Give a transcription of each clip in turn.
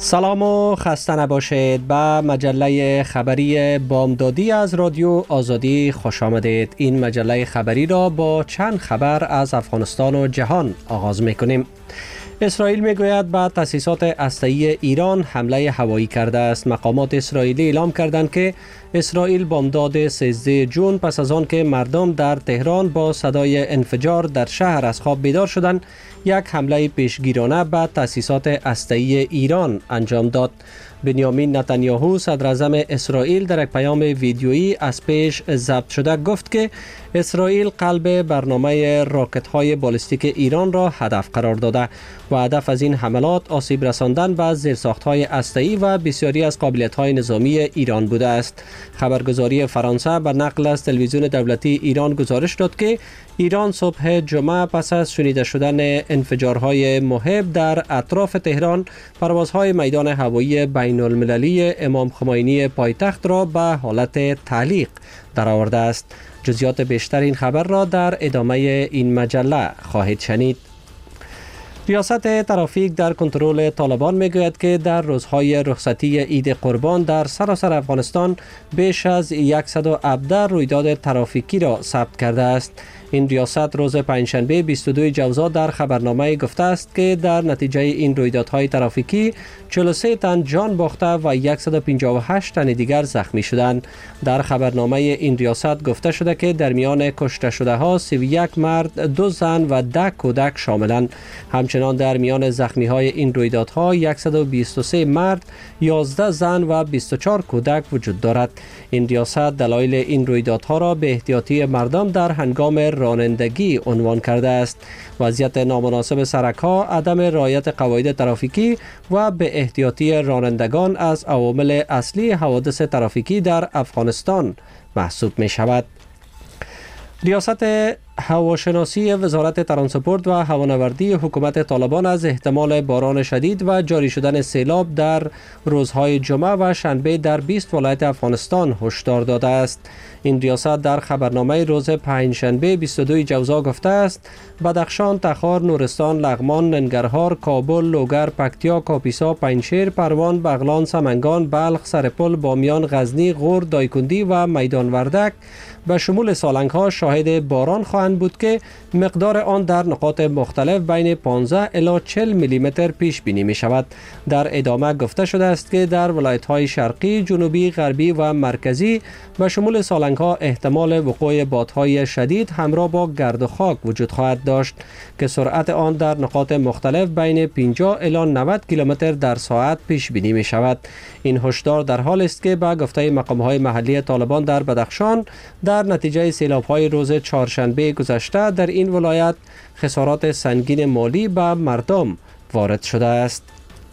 سلام و خسته نباشید. به مجله خبری بامدادی از رادیو آزادی خوش آمدید. این مجله خبری را با چند خبر از افغانستان و جهان آغاز می‌کنیم. اسرائیل میگوید به تاسیسات هسته‌ای ایران حمله هوایی کرده است. مقامات اسرائیلی اعلام کردند که اسرائیل بامداد 13 جون پس از آن که مردم در تهران با صدای انفجار در شهر از خواب بیدار شدند، یک حمله پیشگیرانه به تاسیسات هسته‌ای ایران انجام داد. بنیامین نتانیاهو صدر اعظم اسرائیل در یک پیام ویدیویی از پیش ضبط شده گفت که اسرائیل قلب برنامه راکت‌های بالستیک ایران را هدف قرار داده و هدف از این حملات آسیب رساندن به زیرساخت‌های هسته‌ای و بسیاری از قابلیت‌های نظامی ایران بوده است. خبرگزاری فرانسه به نقل از تلویزیون دولتی ایران گزارش داد که ایران صبح جمعه پس از شنیده شدن انفجارهای مهیب در اطراف تهران پروازهای میدان هوایی بین المللی امام خمینی پایتخت را به حالت تعلیق درآورده است. جزئیات بیشتر این خبر را در ادامه این مجله خواهید شنید. ریاست ترافیک در کنترل طالبان میگوید که در روزهای رخصتی عید قربان در سراسر افغانستان بیش از 117 رویداد ترافیکی را ثبت کرده است. این ریاست روز پنجشنبه 22 جوزا در خبرنامه گفته است که در نتیجه این رویدادهای ترافیکی 43 تن جان باخته و 158 تن دیگر زخمی شدند. در خبرنامه این ریاست گفته شده که در میان کشته شده ها 31 مرد، 2 زن و 10 کودک شاملند. همچنان در میان زخمی های این رویدادها 123 مرد، 11 زن و 24 کودک وجود دارد. این ریاست دلایل این رویدادها را به احتیاطی مردم در هنگام رانندگی عنوان کرده است. وضعیت نامناسب سرک‌ها، عدم رعایت قواعد ترافیکی و به احتیاطی رانندگان از عوامل اصلی حوادث ترافیکی در افغانستان محسوب می شود. ریاست هواشناسی وزارت ترانسپورت و هوانوردی حکومت طالبان از احتمال باران شدید و جاری شدن سیلاب در روزهای جمعه و شنبه در 20 ولایت افغانستان هشدار داده است. این ریاست در خبرنامه روز پنجشنبه 22 جوزا گفته است بدخشان، تخار، نورستان، لغمان، ننگرهار، کابل، لوگر، پکتیا، کاپیسا، پنجشیر، پروان، بغلان، سمنگان، بلخ، سرپل، بامیان، غزنی، غور، دایکندی و میدان وردک به شمول سالنگ ها شاهد باران خواهند بود که مقدار آن در نقاط مختلف بین 15 الی 40 میلیمتر پیش بینی می شود. در ادامه گفته شده است که در ولایت های شرقی، جنوبی، غربی و مرکزی به شمول سالنگ ها احتمال وقوع بادهای شدید همراه با گرد و خاک وجود خواهد داشت که سرعت آن در نقاط مختلف بین 50 الی 90 کیلومتر در ساعت پیش بینی می شود. این هشدار در حال است که به گفته مقام های محلی طالبان در بدخشان در نتیجه سیلاب های روز چهارشنبه گذشته در این ولایت خسارات سنگین مالی به مردم وارد شده است.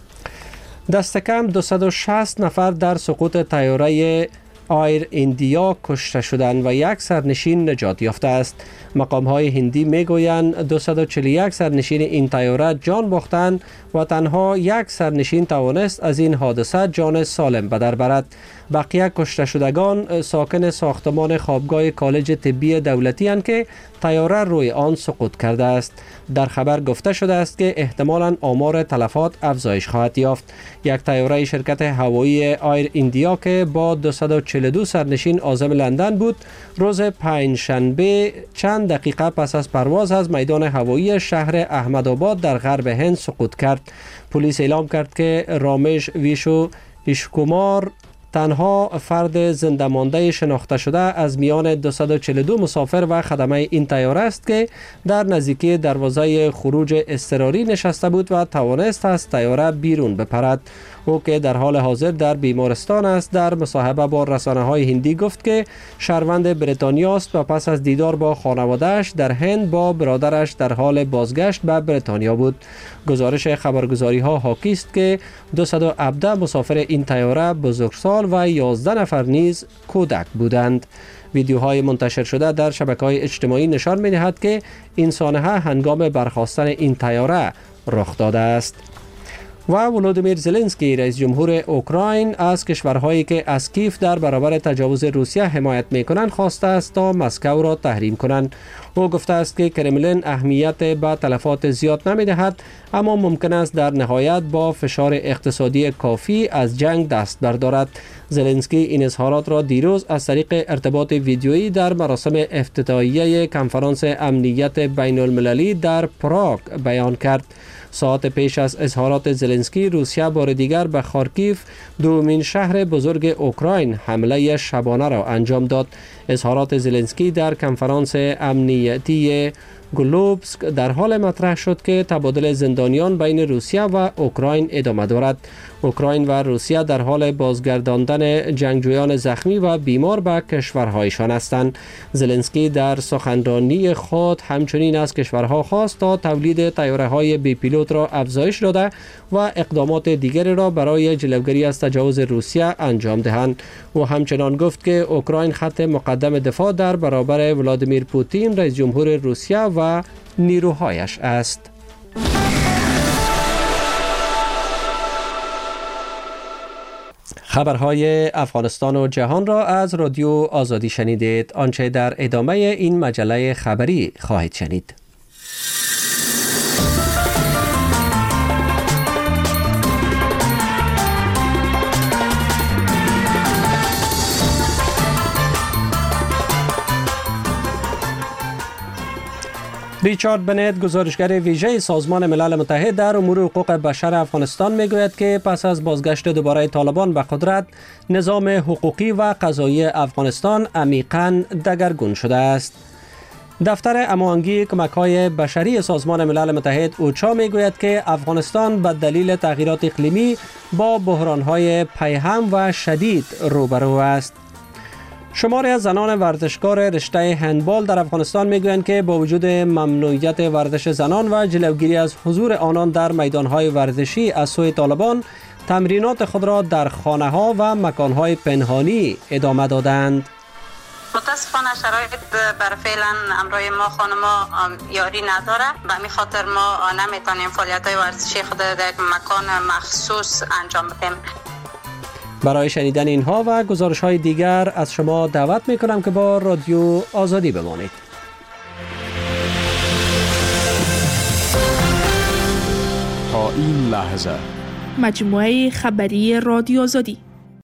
دست کم 260 نفر در سقوط طیاره آیر ایندیا کشته شدند و یک سرنشین نجات یافته است. مقام های هندی میگویند 241 سرنشین این طیاره جان باختند و تنها یک سرنشین توانست از این حادثه جان سالم به در برد. بقیه کشته شدگان ساکن ساختمان خوابگاه کالج طبی دولتی اند که طیاره روی آن سقوط کرده است. در خبر گفته شده است که احتمالاً آمار تلفات افزایش خواهد یافت. یک طیاره شرکت هوایی آیر ایندیا که با 242 سرنشین عازم لندن بود، روز پنجشنبه چند دقیقه پس از پرواز از میدان هوایی شهر احمدآباد در غرب هند سقوط کرد. پلیس اعلام کرد که رامیش ویشو ایشکومار تنها فرد زنده مانده شناخته شده از میان 242 مسافر و خدمه این طیاره است که در نزدیکی دروازه خروج اضطراری نشسته بود و توانست از طیاره بیرون بپرد. او که در حال حاضر در بیمارستان است در مصاحبه با رسانه‌های هندی گفت که شهروند بریتانیا است و پس از دیدار با خانواده‌اش در هند با برادرش در حال بازگشت به بریتانیا بود. گزارش خبرگزاری‌ها حاکی است که 217 مسافر این طیاره بزرگسال و 11 نفر نیز کودک بودند. ویدیوهای منتشر شده در شبکه‌های اجتماعی نشان می‌دهد که این سانحه هنگام برخاستن این طیاره رخ داده است. و ولودیمیر زلنسکی رئیس جمهور اوکراین از کشورهایی که از کیف در برابر تجاوز روسیه حمایت میکنند خواسته است تا مسکو را تحریم کنند. او گفته است که کرملین اهمیت به تلفات زیاد نمیدهد، اما ممکن است در نهایت با فشار اقتصادی کافی از جنگ دست بردارد. زلنسکی این اظهارات را دیروز از طریق ارتباط ویدیویی در مراسم افتتاحیه کنفرانس امنیت بین المللی در پراگ بیان کرد. ساعت پیش از اظهارات زلنسکی، روسیه بار دیگر به خارکیف، دومین شهر بزرگ اوکراین، حمله شبانه را انجام داد. اظهارات زلنسکی در کنفرانس امنیتی گلوبسک در حال مطرح شد که تبادل زندانیان بین روسیه و اوکراین ادامه دارد. اوکراین و روسیه در حال بازگرداندن جنگجویان زخمی و بیمار به کشورهایشان هستند. زلنسکی در سخنرانی خود همچنین از کشورها خواست تا تولید طیاره‌های بی پیلوت را افزایش داده و اقدامات دیگری را برای جلوگیری از تجاوز روسیه انجام دهند. او همچنان گفت که اوکراین خط مقدم دفاع در برابر ولادیمیر پوتین رئیس جمهور روسیه و نیروهایش است. خبرهای افغانستان و جهان را از رادیو آزادی شنیدید. آنچه در ادامه این مجله خبری خواهید شنید. ریچارد بنت، گزارشگر ویژه سازمان ملل متحد در امور حقوق بشر افغانستان، میگوید که پس از بازگشت دوباره طالبان به قدرت، نظام حقوقی و قضایی افغانستان عمیقاً دگرگون شده است. دفتر هماهنگی کمک‌های بشری سازمان ملل متحد اوچا میگوید که افغانستان به دلیل تغییرات اقلیمی با بحران‌های پیهم و شدید روبرو است. شماری از زنان ورزشکار رشته هندبال در افغانستان میگویند که با وجود ممنوعیت ورزش زنان و جلوگیری از حضور آنان در میدانهای ورزشی از سوی طالبان، تمرینات خود را در خانه‌ها و مکان‌های پنهانی ادامه دادند. متاسفانه شرایط بر فعلا امروی ما خانما یاری نداره، به همین خاطر ما نمیتونیم فعالیت‌های ورزشی خود در یک مکان مخصوص انجام بدیم. برای شنیدن اینها و گزارش‌های دیگر از شما دعوت می‌کنم که با رادیو آزادی بمانید. تا این لحظه مجموعه خبری رادیو آزادی.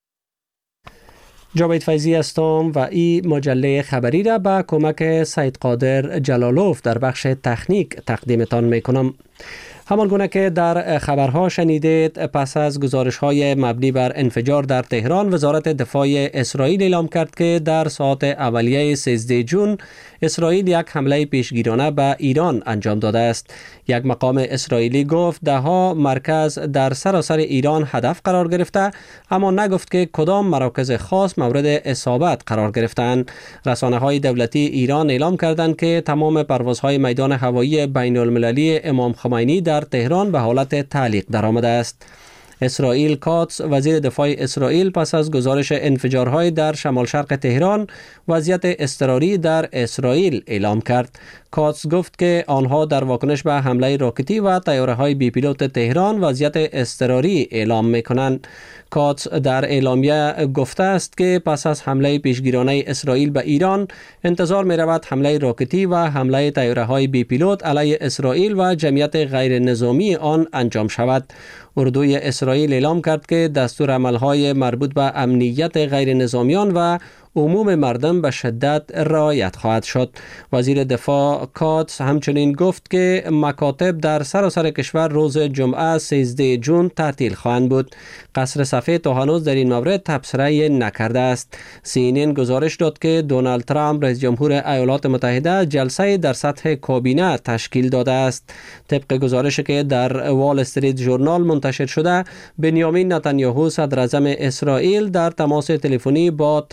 جاوید فیضی هستم و این مجله خبری را با کمک سید قادر جلالوف در بخش تکنیک تقدیمتان می‌کنم. همان گونه که در خبرها شنیدید، پس از گزارش‌های مبنی بر انفجار در تهران، وزارت دفاع اسرائیل اعلام کرد که در ساعات اولیه 13 جون اسرائیل یک حمله پیشگیرانه به ایران انجام داده است. یک مقام اسرائیلی گفت ده‌ها مرکز در سراسر ایران هدف قرار گرفته، اما نگفت که کدام مراکز خاص مورد اصابت قرار گرفتند. رسانه‌های دولتی ایران اعلام کردند که تمام پروازهای میدان هوایی بین المللی امام خمینی در تهران به حالت تعلیق درآمده است. اسرائیل کاتس، وزیر دفاع اسرائیل، پس از گزارش انفجارهای در شمال شرق تهران وضعیت اضطراری در اسرائیل اعلام کرد. کاتس گفت که آنها در واکنش به حمله راکتی و طیاره‌های بی پیلوت تهران وضعیت اضطراری اعلام می‌کنند. کاتس در اعلامیه گفته است که پس از حمله پیشگیرانه اسرائیل به ایران، انتظار می‌رود حمله راکتی و حمله طیاره‌های بی پیلوت علیه اسرائیل و جمعیت غیر نظامی آن انجام شود. اردوی اسرائیل اعلام کرد که دستورالعمل‌های مربوط به امنیت غیر نظامیان و عموم مردم به شدت رعایت خواهد شد. وزیر دفاع کاتس همچنین گفت که مکاتب در سراسر کشور روز جمعه 13 جون تعطیل خواهند بود. قصر سفید تا هنوز در این مورد تبصره نکرده است. CNN گزارش داد که دونالد ترامپ رئیس جمهور ایالات متحده جلسه در سطح کابینه تشکیل داده است. طبق گزارشی که در وال استریت ژورنال منتشر شده، بنیامین نتانیاهو صدر اعظم اسرائیل در تماس تلفنی با ترامپ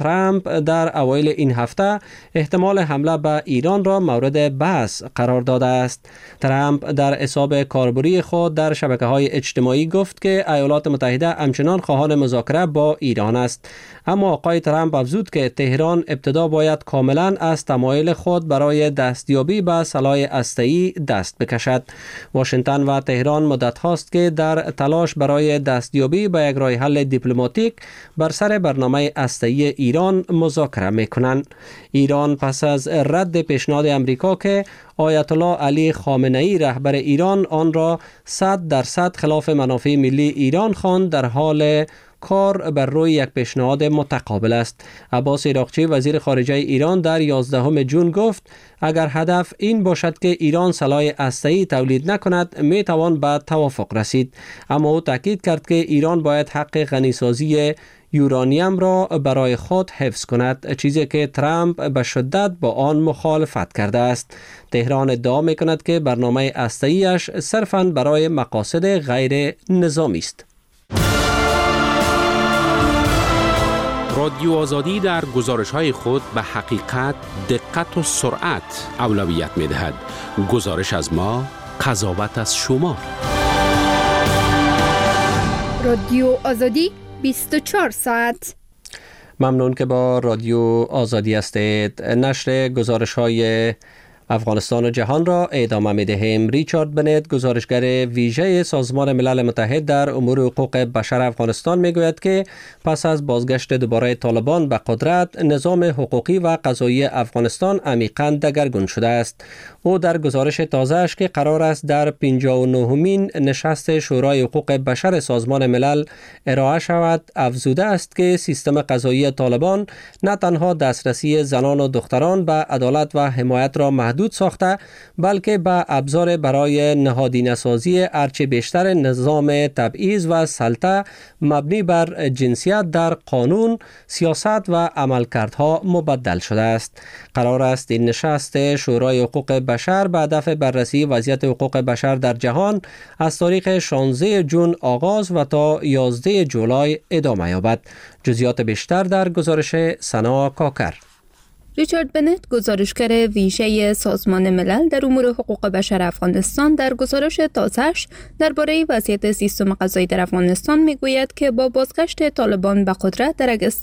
ترامپ در اوایل این هفته احتمال حمله به ایران را مورد بحث قرار داده است. ترامپ در حساب کاربری خود در شبکه‌های اجتماعی گفت که ایالات متحده همچنان خواهان مذاکره با ایران است، اما آقای ترامپ افزود که تهران ابتدا باید کاملا از تمایل خود برای دستیابی به سلاح هسته‌ای دست بکشد. واشنگتن و تهران مدت هاست که در تلاش برای دستیابی به یک راه حل دیپلماتیک بر سر برنامه هسته‌ای ایران مذاکره می‌کنند. ایران پس از رد پیشنهاد امریکا که آیت الله علی خامنه‌ای رهبر ایران آن را 100% خلاف منافع ملی ایران خواند، در حال کار بر روی یک پیشنهاد متقابل است. عباس عراقچی وزیر خارجه ایران در 11 ژوئن گفت اگر هدف این باشد که ایران سلاح هسته‌ای تولید نکند می توان به توافق رسید، اما او تاکید کرد که ایران باید حق غنیسازی یورانیم را برای خود حفظ کند، چیزی که ترامپ به شدت با آن مخالفت کرده است. تهران ادعا می کند که برنامه هسته‌ایش صرفاً برای مقاصد غیر نظامی است. رادیو آزادی در گزارش‌های خود به حقیقت، دقت و سرعت اولویت می‌دهد. گزارش از ما، قضاوت از شما. رادیو آزادی 24 ساعت. ممنون که با رادیو آزادی هستید. نشر گزارش‌های افغانستان و جهان را ادامه می‌دهیم. ریچارد بنت، گزارشگر ویژه سازمان ملل متحد در امور حقوق بشر افغانستان، میگوید که پس از بازگشت دوباره طالبان به قدرت، نظام حقوقی و قضایی افغانستان عمیقاً دگرگون شده است. او در گزارش تازه‌اش که قرار است در 59مین نشست شورای حقوق بشر سازمان ملل ارائه شود، افزوده است که سیستم قضایی طالبان نه تنها دسترسی زنان و دختران به عدالت و حمایت را محدود ساخته، بلکه به ابزار برای نهادینه‌سازی هرچه بیشتر نظام تبعیض و سلطه مبنی بر جنسیت در قانون، سیاست و عملکردها مبدل شده است. قرار است این نشست شورای حقوق بشر به هدف بررسی وضعیت حقوق بشر در جهان از تاریخ 16 ژوئن آغاز و تا 11 جولای ادامه یابد. جزئیات بیشتر در گزارش سنا کاکر. ریچارد بنت، گزارشگر ویژه سازمان ملل در امور حقوق بشر افغانستان، در گزارش تازه‌اش درباره وضعیت سیستم قضایی در افغانستان میگوید که با بازگشت طالبان به قدرت در اگست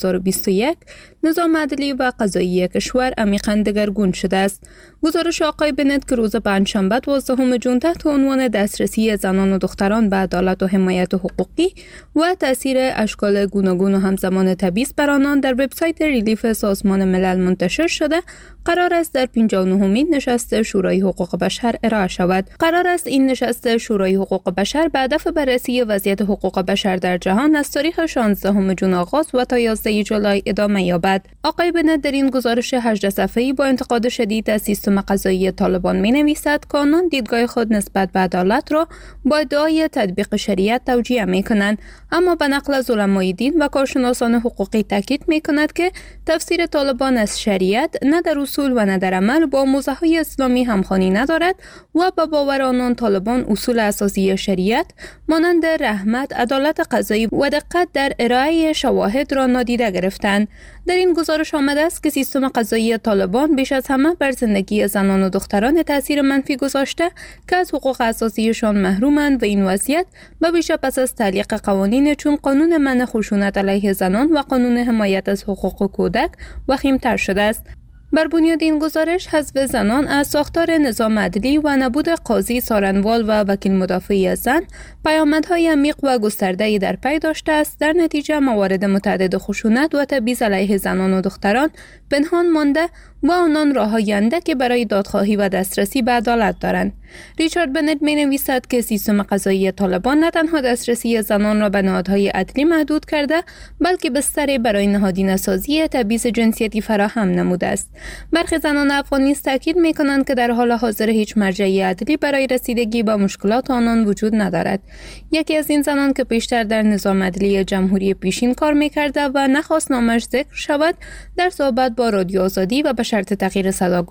2021 نظام عدلی و قضایی کشور عمیقاً دگرگون شده است. گزارش آقای بنت که روز پنجشنبه 12 ژوئن تحت عنوان دسترسی زنان و دختران به عدالت و حمایت حقوقی و تاثیر اشکال گوناگون و همزمان تبعیض بر آنان در وبسایت ریلیف سازمان ملل منتشر شده، قرار است در 59مین نشست شورای حقوق بشر ارائه شود. قرار است این نشست شورای حقوق بشر به هدف بررسی وضعیت حقوق بشر در جهان از تاریخ 16 ژوئن آغاز و تا 11 جولای ادامه یابد. آقای بنت در این گزارش 18 صفحه‌ای با انتقاد شدید از سیستم قضایی طالبان می‌نویسد که آنان دیدگاه خود نسبت به عدالت را با ادعای تطبیق شریعت توجیه می‌کنند، اما به نقل از علمای دین و کارشناسان حقوقی تاکید می‌کند که تفسیر طالبان از شریعت نه در اصول و نه در عمل با موضوعهای اسلامی همخوانی ندارد و به باور آنان طالبان اصول اساسی شریعت مانند رحمت، عدالت قضایی و دقت در ارائه شواهد را نادیده گرفتند. در این گزارش آمده است که سیستم قضایی طالبان بیش از همه بر زندگی زنان و دختران تاثیر منفی گذاشته که از حقوق اساسیشان محرومند و این وضعیت به ویژه پس از تعلیق قوانین چون قانون منع خشونت علیه زنان و قانون حمایت از حقوق کودک وخیم‌تر شده است. بر بنیاد این گزارش، حذف زنان از ساختار نظام عدلی و نبود قاضی سارنوال و وکیل مدافعی از زن پیامدهای عمیق و گسترده‌ای در پی داشته است. در نتیجه موارد متعدد خشونت و تبعیض علیه زنان و دختران پنهان مانده و آنان راه‌های اندکی برای دادخواهی و دسترسی به عدالت دارند. ریچارد بنت می‌نویسد که سیستم قضایی طالبان نه تنها دسترسی زنان را به نهادهای عدلی محدود کرده، بلکه بستری برای نهادینه‌سازی تبعیض جنسیتی فراهم نموده است. برخی زنان افغان نیز تاکید می‌کنند که در حال حاضر هیچ مرجعی عدلی برای رسیدگی به مشکلات آنان وجود ندارد. یکی از این زنان که پیشتر در نظام عدلی جمهوری پیشین کار می‌کرده و نخواست نامش ذکر شود، در صحبت با رادیو آزادی و به شرط تغییر صدا گفت: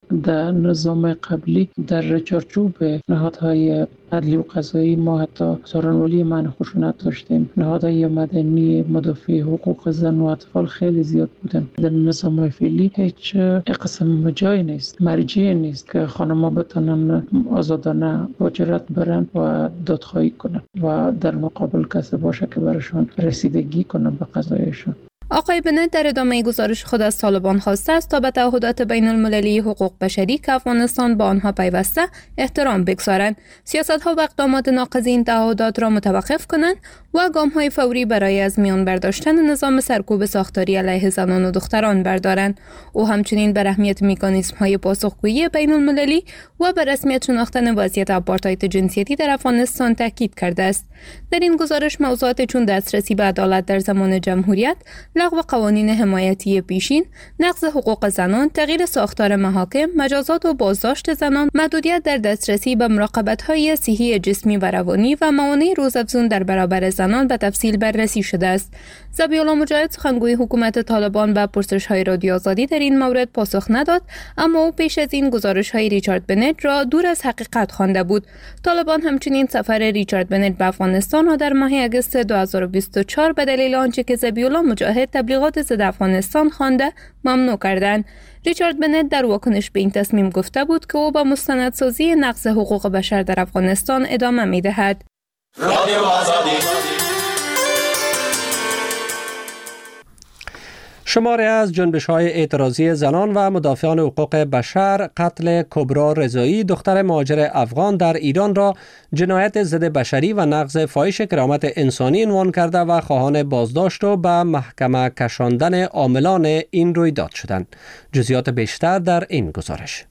در نظام قبلی در چارچوب نهادهای عدلی و قضایی ما حتی سخنرانی منع خشونت داشتیم. نهادهای مدنی مدافع حقوق زن و اطفال خیلی زیاد بودن. در نظام فعلی هیچ قسم جایی نیست، مرجعی نیست که خانم‌ها بتونن آزادانه مهاجرت برن و دادخواهی کنن و در مقابل کسی باشه که براشون رسیدگی کنن به قضایشون. آقای بنت در ادامه گزارش خود از طالبان خواسته است تا به تعهدات بین المللی حقوق بشری که افغانستان با آنها پیوسته احترام بگذارند، سیاست‌ها و اقدامات ناقض این تعهدات را متوقف کنند و گام‌های فوری برای از میان برداشتن نظام سرکوب ساختاری علیه زنان و دختران بردارند. او همچنین بر اهمیت مکانیزم‌های پاسخگویی بین المللی و بر رسمیت شناختن وضعیت آپارتاید جنسیتی در افغانستان تاکید کرده است. در این گزارش موضوعات چون دسترسی به عدالت در زمان جمهوریت، لغو قوانین حمایتی پیشین، نقض حقوق زنان، تغییر ساختار محاکم، مجازات و بازداشت زنان، محدودیت در دسترسی به مراقبت‌های صحی جسمی و روانی و موانع روزافزون در برابر زنان به تفصیل بررسی شده است. ذبیح‌الله مجاهد سخنگوی حکومت طالبان به پرسش‌های رادیو آزادی در این مورد پاسخ نداد، اما او پیش از این گزارش‌های ریچارد بنت را دور از حقیقت خوانده بود. طالبان همچنین سفر ریچارد بنت به افغانستان را در ماه اگست 2024 به دلیل آنچه که ذبیح‌الله مجاهد تبلیغات ضد افغانستان خوانده ممنوع کردند. ریچارد بنت در واکنش به این تصمیم گفته بود که او با مستندسازی نقض حقوق بشر در افغانستان ادامه می‌دهد. شماری از جنبش‌های اعتراضی زنان و مدافعان حقوق بشر قتل کبرا رضایی دختر مهاجر افغان در ایران را جنایت ضد بشری و نقض فاحش کرامت انسانی عنوان کرده و خواهان بازداشت و به محکمه کشاندن عاملان این رویداد شدند. جزئیات بیشتر در این گزارش.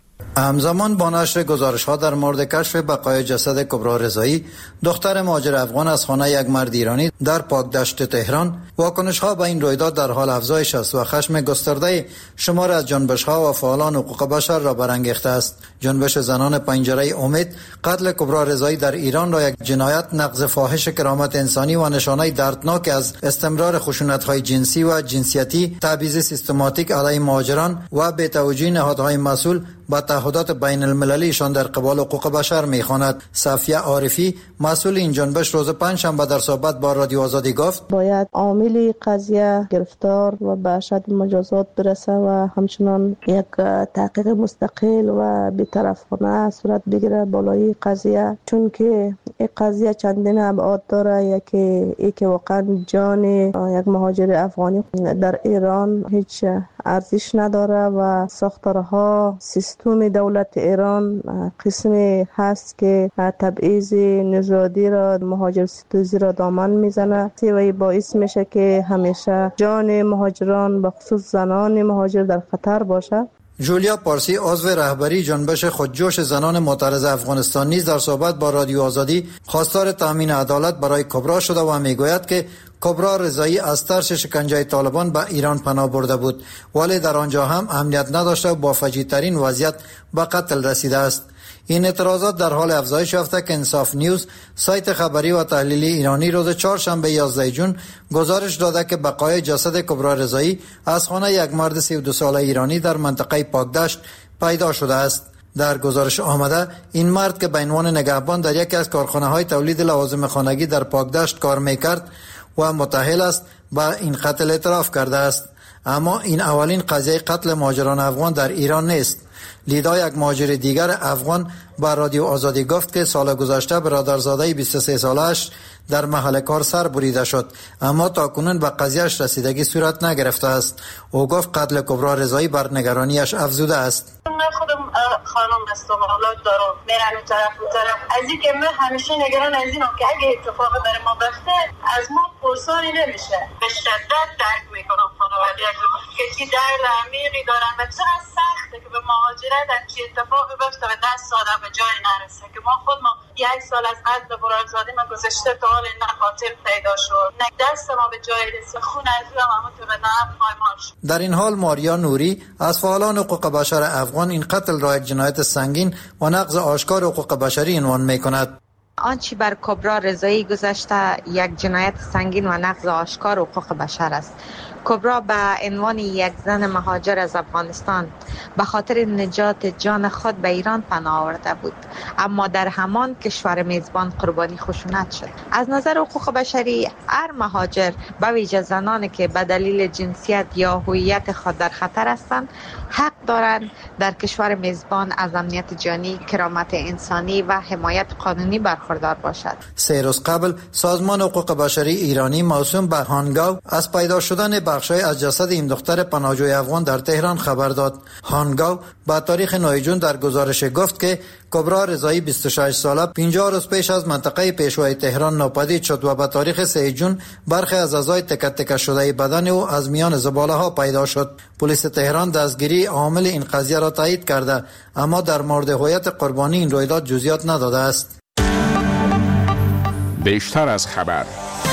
همزمان با نشر گزارش‌ها در مورد کشف بقای جسد کبرا رضایی دختر مهاجر افغان از خانه یک مرد ایرانی در پاکدشت تهران، واکنش‌ها به این رویداد در حال افزایش است و خشم گسترده شمار از جنبش‌ها و فعالان حقوق بشر را برانگیخته است. جنبش زنان پنجره امید قتل کبرا رضایی در ایران را یک جنایت، نقض فاحش کرامت انسانی و نشانه دردناک از استمرار خشونت‌های جنسی و جنسیتی، تبعیض سیستماتیک علیه مهاجران و بی‌توجهی نهادهای مسئول با تعهدات بین المللیشان در قبال حقوق بشر می‌خواند. صفیه عارفی مسئول این جنبش روز پنجشنبه در صحبت با رادیو آزادی گفت باید عامل قضیه گرفتار و به اشد مجازات برسه و همچنان یک تحقیق مستقل و بی‌طرفانه صورت بگیره بالای قضیه، چون که این قضیه چندین ابعاد داره. یکی که واقعا جان یک مهاجر افغانی در ایران هیچ ارزش نداره و ساختارها سیستم دولت ایران قسمی هست که تبعیض نژادی را، مهاجر ستیزی را دامن میزنه و این باعث میشه که همیشه جان مهاجران به خصوص زنان مهاجر در خطر باشه. جولیا پارسی عضو رهبری جنبش خودجوش زنان معترض افغانستان نیز در صحبت با رادیو آزادی خواستار تامین عدالت برای کبرا شده و میگوید که کبرا رضایی از ترس شکنجه طالبان به ایران پناه برده بود، ولی در آنجا هم امنیت نداشته و با فجیع‌ترین وضعیت به قتل رسیده است. این اعتراضات در حال افزایش یافته که انصاف نیوز، سایت خبری و تحلیلی ایرانی، روز چهارشنبه 11 جون گزارش داده که بقای جسد کبرا رضایی از خانه یک مرد 32 ساله ایرانی در منطقه پاکدشت پیدا شده است. در گزارش آمده این مرد که به عنوان نگهبان در یکی از کارخانه‌های تولید لوازم خانگی در پاکدشت کار می‌کرد و متأهل است، به این قتل اعتراف کرده است. اما این اولین قضیه قتل مهاجران افغان در ایران نیست. لیدا، یک مهاجر دیگر افغان، با رادیو آزادی گفت که سال گذشته برادرزاده 23 ساله‌اش در محل کار سر بریده شد، اما تاکنون به قضیهش رسیدگی صورت نگرفته است. او گفت قتل کبرا رضایی بر نگرانیش افزوده است. خودم خانم هستم، اولاد دارم، میرم این طرف از این که من همیشه نگران از اینم که اگه اتفاق در ما بیفته از ما پرسانی نمیشه. به شدت درک میکنم خانواده که چی درد عمیقی دارن و چقدر سخته که به مهاجرت چی اتفاقی بیفته و 10 سال به جای نرسه. که ما خود 1 سال از قتل برادرزاده من گذشته تا حال نه قاتل پیدا شد، نه دست ما به جای رسید، خون از روی ما تو به نام پایمال شد. در این حال ماریا نوری از فعالان حقوق بشر افغان این قتل را یک جنایت سنگین و نقض آشکار حقوق بشری عنوان می‌کند. آنچه بر کبرا رضایی گذشته یک جنایت سنگین و نقض آشکار حقوق بشر است. کبرا به عنوان یک زن مهاجر از افغانستان به خاطر نجات جان خود به ایران پناه آورده بود، اما در همان کشور میزبان قربانی خشونت شد. از نظر حقوق بشری هر مهاجر به ویژه زنانی که به دلیل جنسیت یا هویت خود در خطر هستند حق دارند در کشور میزبان از امنیت جانی، کرامت انسانی و حمایت قانونی برخوردار باشد. 3 روز قبل سازمان حقوق بشری ایرانی موسوم به هانگاو از پیدا شدن بخشای از جسد این دختر پناهجوی افغان در تهران خبر داد. هانگاو با تاریخ 9 جون در گزارش گفت که کبرا رضایی 26 ساله 50 روز پیش از منطقه پیشوای تهران ناپدید شد و به تاریخ 3 جون برخی از اعضای تکه تکه شده بدن او از میان زباله ها پیدا شد. پلیس تهران دستگیری عامل این قضیه را تایید کرده، اما در مورد هویت قربانی این رویداد جزئیات نداده است. بیشتر از خبر.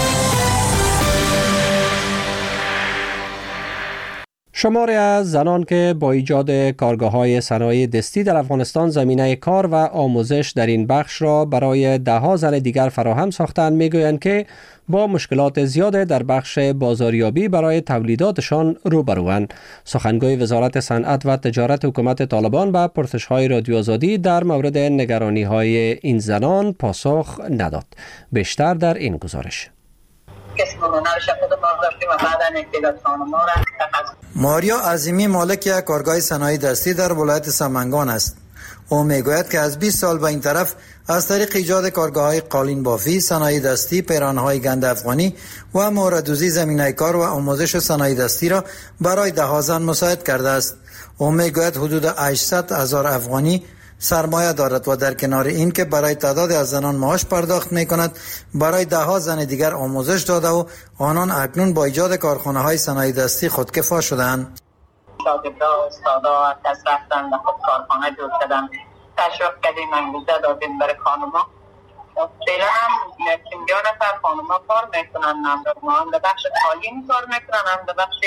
شماری از زنان که با ایجاد کارگاه‌های صنایع دستی در افغانستان زمینه کار و آموزش در این بخش را برای ده‌ها زن دیگر فراهم ساختند میگویند که با مشکلات زیاد در بخش بازاریابی برای تولیداتشان روبروند. سخنگوی وزارت صنعت و تجارت حکومت طالبان به پرسش‌های رادیو آزادی در مورد نگرانی‌های این زنان پاسخ نداد. بیشتر در این گزارش. ماریا عظیمی مالک یک کارگاه صنایع دستی در ولایت سمنگان است. او میگوید که از 20 سال به این طرف از طریق ایجاد کارگاه‌های قالین بافی، صنایع دستی، پیرهن‌های گند افغانی و موردوزی زمینه کار و آموزش صنایع دستی را برای ده‌ها زن مساعد کرده است. او میگوید حدود 800,000 افغانی سرمایه دارد و در کنار این که برای تعداد از زنان معاش پرداخت می کند، برای ده‌ها زن دیگر آموزش داده و آنان اکنون با ایجاد کارخانه‌های صنایع دستی خودکفا شدند. شاگردا، استادا از دست رفتن و خود کارخانه جور کردن. تشویق کردیم، انگیزه دادیم برای خانوما. فعلا هم 50 نفر خانوما کار میکنن، هم در بخش قالین کار میکنن، هم در بخش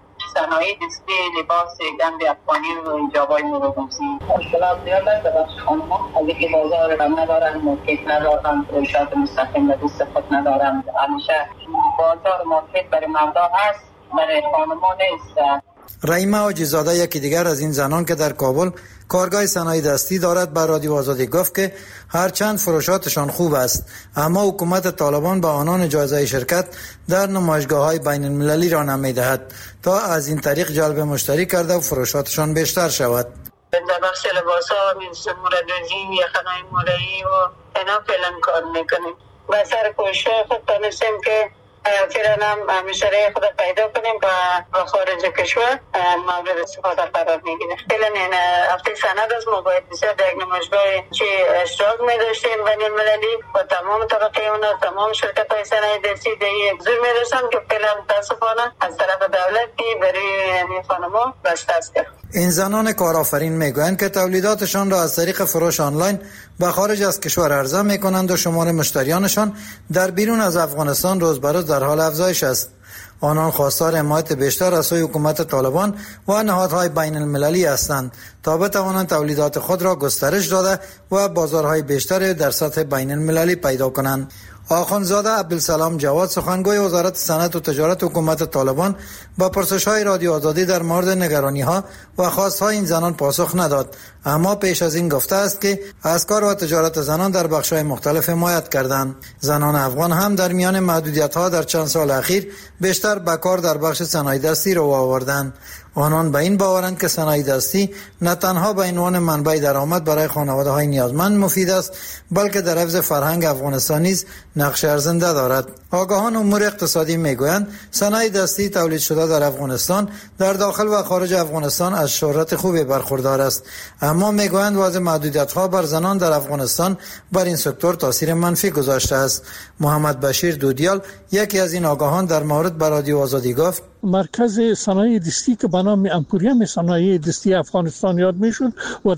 صنایع دستی، لباس گند افغانی و ایجابای موروثی. مشکلات زیاد است در بخش خانوما، از اینکه بازار هم ندارن، مارکت ندارن، فروشات مستقیم به دست خود ندارن. همیشه بازار مارکت برای مردا هست، برای خانوما نیست. رحیمه حاجی‌زاده یکی دیگر از این زنان که در کابل کارگاه صنایع دستی دارد به رادیو آزادی گفت که هرچند فروشاتشان خوب است، اما حکومت طالبان به آنان اجازه شرکت در نمایشگاه‌های بین المللی را نمی‌دهد تا از این طریق جلب مشتری کرده و فروشاتشان بیشتر شود. در بخش لباس‌ها مثل موردوزی، یخنای مولایی و اینا فعلا کار میکنیم. و سر کوشش خود تانستیم که فعلا هم مشتری خود پیدا کنیم و خارج کشور مورد استفاده قرار میگیره. فعلا این هفته سند از ما باید بسیار در یک نمایشگاه چه اشتراک می داشتیم بین المللی و تمام طبقه اونا، تمام شرکت های صنایع دستی در یک زور می داشتن که فعلا متاسفانه از طرف دولت که برای خانما بسته است. این زنان کارآفرین میگویند که تولیداتشان را از طریق فروش آنلاین به خارج از کشور عرضه میکنند و شمار مشتریانشان در بیرون از افغانستان روز به روز در حال افزایش است. آنان خواستار حمایت بیشتر از سوی حکومت طالبان و نهادهای بین المللی هستند تا بتوانند تولیدات خود را گسترش داده و بازارهای بیشتر در سطح بین المللی پیدا کنند. آخوندزاده عبدالسلام جواد سخنگوی وزارت صنعت و تجارت حکومت طالبان با پرسش‌های رادیو آزادی در مورد نگرانی‌ها و خواست‌های این زنان پاسخ نداد، اما پیش از این گفته است که از کار و تجارت زنان در بخش‌های مختلف حمایت کردند. زنان افغان هم در میان محدودیت‌ها در چند سال اخیر بیشتر به کار در بخش صنایع دستی رو آوردند. آنان به این باورند که صنایع دستی نه تنها به عنوان منبع درآمد برای خانواده‌های نیازمند مفید است، بلکه در حفظ فرهنگ افغانستان نیز نقش ارزنده دارد. آگاهان امور اقتصادی میگویند صنایع دستی تولید شده در افغانستان در داخل و خارج افغانستان از شهرت خوبی برخوردار است، اما میگویند وضع محدودیت‌ها بر زنان در افغانستان بر این سکتور تاثیر منفی گذاشته است. محمد بشیر دودیال یکی از این آگاهان در مورد به رادیو آزادی گفت: مرکز صنایع دستی که به نام امپوریوم صنایع دستی افغانستان یاد میشد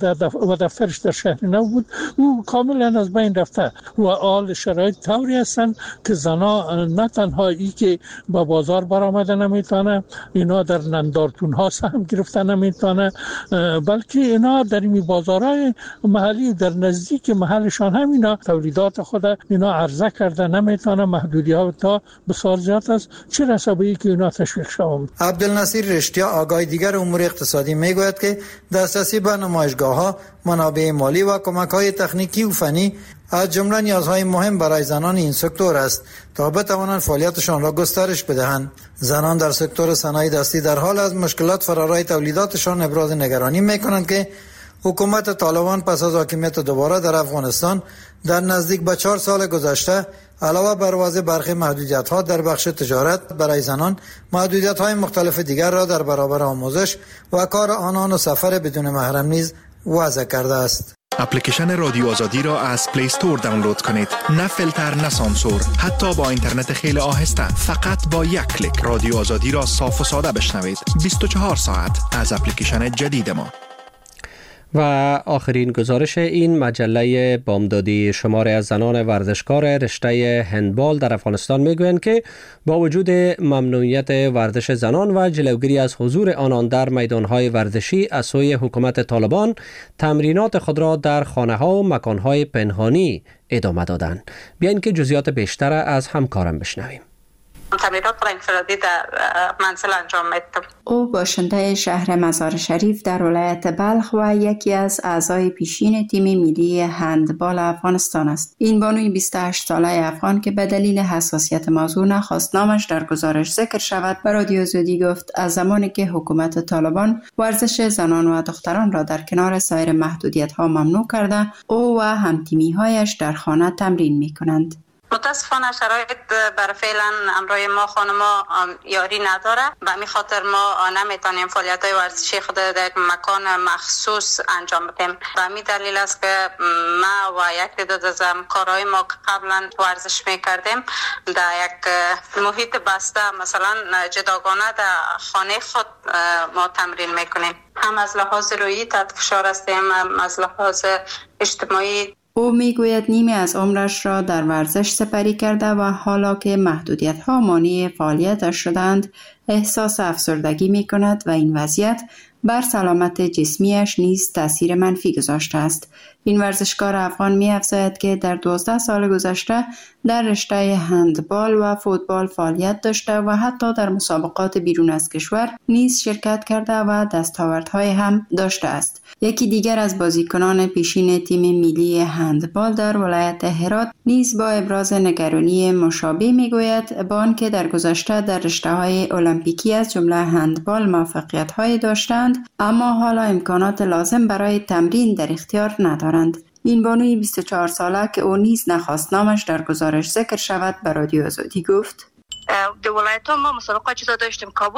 و دفترش در شهر نو بود، او کاملا از بین رفته و آل شرایط طوری هستند که زنا نه تنها ای که با بازار برآمده نمیتونه، اینا در نندارتون ها سهم گرفته نمیتونه، بلکه اینا در این بازارهای محلی در نزدیک محلشان هم اینا تولیدات خود اینا عرضه کرده نمیتونه. محدودیت ها بسیار زیاد است، چه رسه به اینکه اینا تشویق شوم. عبدالنصیر رشتیا آگاه دیگر امور اقتصادی میگوید که دسترسی به نمایشگاه‌ها، منابع مالی و کمک‌های تکنیکی و فنی از جمله نیازهای مهم برای زنان این سکتور است تا بتوانند فعالیتشان را گسترش بدهند. زنان در سکتور صنایع دستی در حال از مشکلات فرارای تولیداتشان ابراز نگرانی می‌کنند که حکومت طالبان پس از حاکمیت دوباره در افغانستان در نزدیک به 4 سال گذشته علاوه بر وضع برخی محدودیت‌ها در بخش تجارت برای زنان، محدودیت‌های مختلف دیگر را در برابر آموزش و کار آنان و سفر بدون محرم نیز وضع کرده است. اپلیکیشن رادیو آزادی را از پلی استور دانلود کنید. نه فیلتر، نه سانسور، حتی با اینترنت خیلی آهسته. فقط با یک کلیک رادیو آزادی را صاف و ساده بشنوید. 24 ساعت از اپلیکیشن جدید ما. و آخرین گزارش این مجله بامدادی شماری از زنان ورزشکار رشته هندبال در افغانستان میگویند که با وجود ممنوعیت ورزش زنان و جلوگیری از حضور آنان در میدانهای ورزشی از سوی حکومت طالبان، تمرینات خود را در خانه‌ها و مکانهای پنهانی ادامه دادند. بیاین که جزئیات بیشتر از همکارم بشنویم. تمرینات را انفرادی در منزل انجام میدم. او باشنده شهر مزار شریف در ولایت بلخ و یکی از اعضای پیشین تیم ملی هندبال افغانستان است. این بانوی 28 ساله افغان که به دلیل حساسیت موضوع نخواست نامش در گزارش ذکر شود، به رادیو آزادی گفت از زمانی که حکومت طالبان ورزش زنان و دختران را در کنار سایر محدودیت‌ها ممنوع کرده، او و هم‌تیمی‌هایش در خانه تمرین می‌کنند. متاسفانه شرایط برای فعلا امروی ما خانما یاری نداره. به همین خاطر ما نمیتونیم فعالیت‌های ورزشی خود در یک مکان مخصوص انجام بدیم. به همین دلیل است که ما و یک تعداد از همکارای ما که قبلا ورزش میکردیم در یک محیط بسته، مثلا جداگانه در خانه خود ما تمرین میکنیم. هم از لحاظ روحی تحت فشار هستیم، هم از لحاظ اجتماعی. او میگوید نیمی از عمرش را در ورزش سپری کرده و حالا که محدودیت‌ها مانع فعالیتش شدند احساس افسردگی می‌کند و این وضعیت بر سلامت جسمیش نیز تأثیر منفی گذاشته است. این ورزشکار افغان می‌افزاید که در 12 سال گذشته در رشته هندبال و فوتبال فعالیت داشته و حتی در مسابقات بیرون از کشور نیز شرکت کرده و دستاوردهای هم داشته است. یکی دیگر از بازیکنان پیشین تیم ملی هندبال در ولایت هرات نیز با ابراز نگرانی مشابه میگوید با آنکه در گذشته در رشته‌های المپیکی از جمله هندبال موفقیت‌های داشتند، اما حالا امکانات لازم برای تمرین در اختیار ندارند. این بانوی 24 ساله که او نیز نخواست نامش در گزارش ذکر شود به رادیو آزادی گفت: در ولایت ما مسابقات چیزا داشتیم کابل.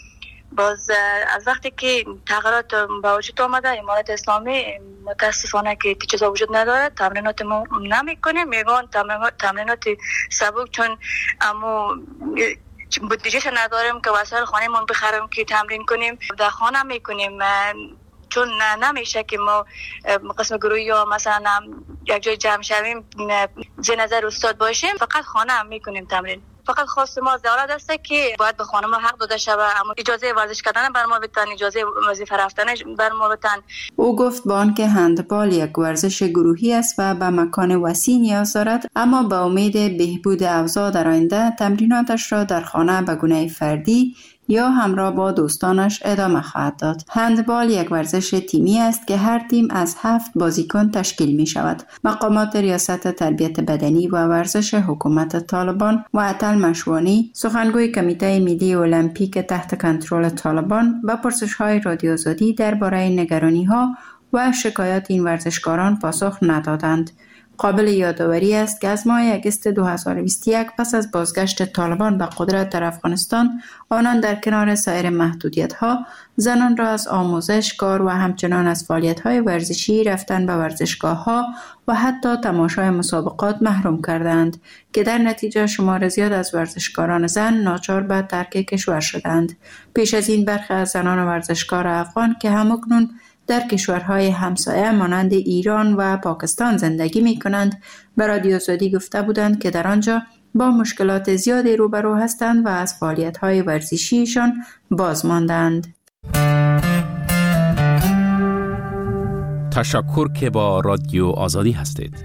باز از وقتی که تغییرات به وجود آمده امارات اسلامی متاسفانه که چیزا وجود نداره، تمرینات ما نمیکنیم، میگن تمرینات سبک چون اما بودجهش نداریم که وسایل خانه من بخریم که تمرین کنیم، در خانه میکنیم چون نمیشه که ما قسم گروهی یا مثلا یک جای جمع شویم زیر نظر استاد باشیم، فقط خانه هم میکنیم تمرین. فقط خواست ما دولت است که باید به خانم حق داده شود، اما اجازه ورزش کردن بر ما بدن، اجازه وظیفه رفتن بر ما بدن. او گفت با آنکه هندبال یک ورزش گروهی است و به مکان وسیع نیاز دارد، اما به امید بهبود اوضاع در آینده تمریناتش را در خانه به گونه فردی یا همراه با دوستانش ادامه خواهد داد. هندبال یک ورزش تیمی است که هر تیم از 7 بازیکن تشکیل می شود. مقامات ریاست تربیت بدنی و ورزش حکومت طالبان و عطل مشوانی، سخنگوی کمیته ملی المپیک تحت کنترل طالبان، به پرسش‌های رادیو آزادی درباره نگرانی‌ها و شکایات این ورزشکاران پاسخ ندادند. قابل یادآوری است که از ماه اگست 2021 پس از بازگشت طالبان به قدرت در افغانستان، آنان در کنار سایر محدودیت‌ها زنان را از آموزش، کار و همچنان از فعالیت‌های ورزشی، رفتن به ورزشگاه‌ها و حتی تماشای مسابقات محروم کردند که در نتیجه شمار زیاد از ورزشکاران زن ناچار به ترک کشور شدند. پیش از این برخی از زنان ورزشکار افغان که همکنون در کشورهای همسایه مانند ایران و پاکستان زندگی می کنند به رادیو آزادی گفته بودند که در آنجا با مشکلات زیادی روبرو هستند و از فعالیت‌های ورزشیشان باز ماندند. تشکر که با رادیو آزادی هستید.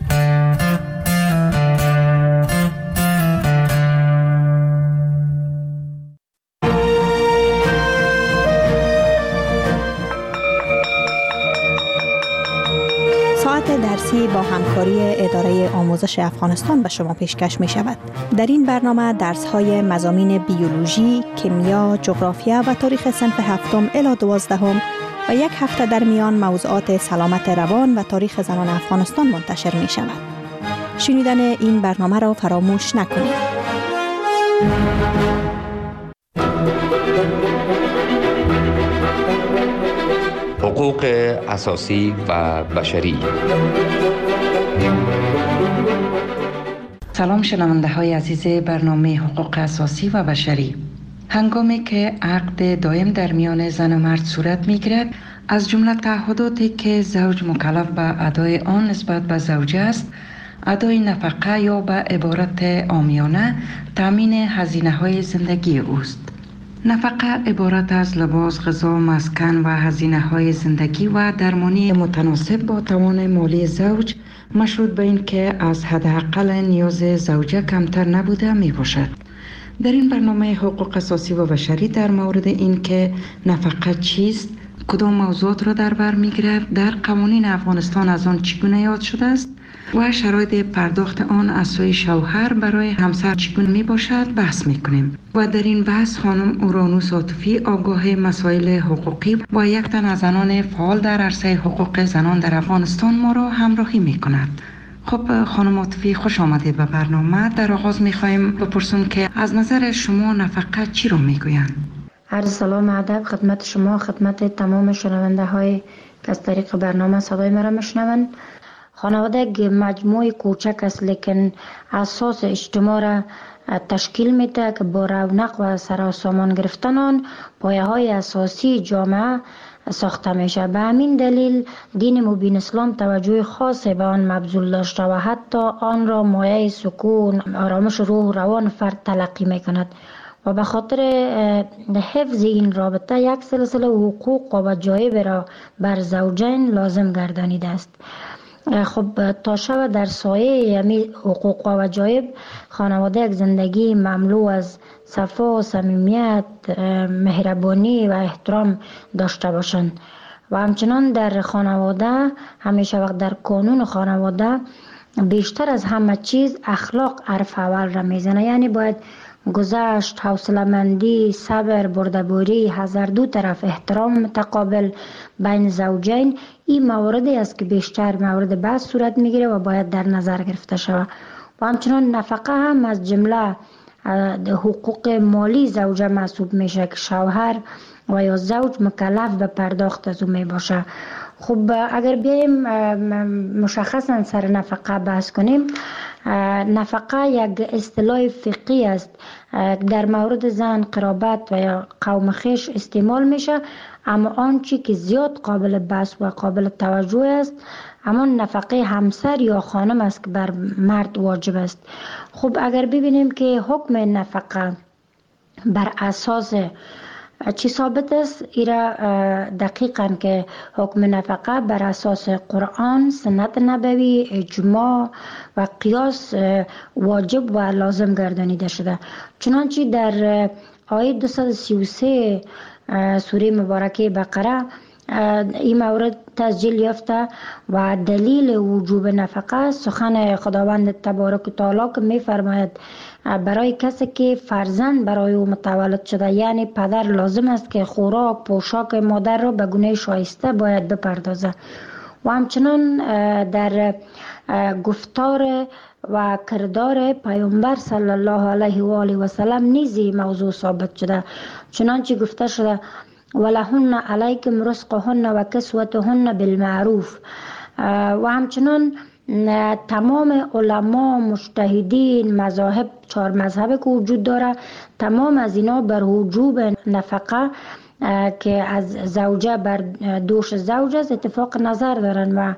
همکاری اداره آموزش افغانستان به شما پیشکش می شود. در این برنامه درس‌های مضامین بیولوژی، کیمیا، جغرافیا و تاریخ صنف 7 الی 12 و یک هفته در میان موضوعات سلامت روان و تاریخ زنان افغانستان منتشر می شود. شنیدن این برنامه را فراموش نکنید. حقوق اساسی و بشری. سلام شنونده های عزیز برنامه حقوق اساسی و بشری. هنگامی که عقد دائم در میان زن و مرد صورت می گیرد، از جمله تعهداتی که زوج مکلف به ادای آن نسبت به زوجه است، ادای نفقه یا به عبارت عامیانه تامین هزینه های زندگی اوست. نفقه عبارت از لباس، غذا، مسکن و هزینه های زندگی و درمانی متناسب با توان مالی زوج، مشروط به این که از حداقل نیاز زوجه کمتر نبوده می باشد. در این برنامه حقوق اساسی و بشری در مورد این که نفقه چیست، کدام موضوعات را در بر می گیرد، در قوانین افغانستان از آن چگونه یاد شده است و شرایط پرداخت آن از سوی شوهر برای همسر چگونه می باشد بحث می کنیم. و در این بحث خانم اورانوس عاطفی، آگاه مسائل حقوقی و یک تن از زنان فعال در عرصه حقوق زنان در افغانستان ما را همراهی می کند. خب خانم عاطفی، خوش آمدید به برنامه. در آغاز می خواهیم بپرسیم که از نظر شما نفقه چی را می گویند؟ عرض سلام ادب خدمت شما، خدمت تمام شنونده های که از طریق برنامه صدای مرا میشنوند. خانواده یک مجموعه کوچک است لیکن اساس اجتماع را تشکیل میده که با رونق و سراسامان گرفتن آن پایه های اساسی جامعه ساخته میشه. به همین دلیل دین مبین اسلام توجه خاصی به آن مبذول داشته و حتی آن را مایه سکون، آرامش روح و روان فرد تلقی میکند و به خاطر حفظ این رابطه یک سلسله حقوق و وجایب را بر زوجین لازم گردانیده است. خب تا شب در سایه همی حقوق و وجایب خانواده یک زندگی مملو از صفا، صمیمیت، مهربانی و احترام داشته باشند و همچنان در خانواده همیشه وقت در قانون خانواده بیشتر از همه چیز اخلاق حرف اول را میزنه. یعنی باید گذشت، حوصله‌مندی، صبر، بردباری، هر دو طرف احترام متقابل بین زوجین، این مواردی است که بیشتر مورد بحث صورت میگیره و باید در نظر گرفته شود. و همچنان نفقه هم از جمله حقوق مالی زوجه محسوب میشه که شوهر و یا زوج مکلف به پرداخت از اون می باشه. خب اگر بیایم مشخصا سر نفقه بحث کنیم، نفقه یک اصطلاح فقهی است در مورد زن، قرابت و یا قوم خویش استعمال میشه، اما آنچه که زیاد قابل بحث و قابل توجه است همان نفقه همسر یا خانم است که بر مرد واجب است. خب اگر ببینیم که حکم نفقه بر اساس چی ثابت است، ایرا دقیقاً که حکم نفقه بر اساس قرآن، سنت نبوی، اجماع و قیاس واجب و لازم گردانیده شده. چنانچه در آیه 233 سوره مبارکه بقره این مورد تسجیل یافته و دلیل وجوب نفقه سخن خداوند تبارک و تعالی که می فرماید برای کسی که فرزند برای او متولد شده، یعنی پدر لازم است که خوراک، پوشاک مادر را به گونه شایسته باید بپردازه. و همچنان در گفتار و کردار پیامبر صلی الله علیه و آله و سلم نیزی موضوع ثابت شده. چنانچه گفته شده ولهن علیکم رزقهن و کسوتهن بالمعروف. و همچنان تمام علما، مجتهدین، مذاهب، 4 مذهب که وجود داره، تمام از اینا بر وجوب نفقه که از زوجه بر دوش زوج است اتفاق نظر دارن و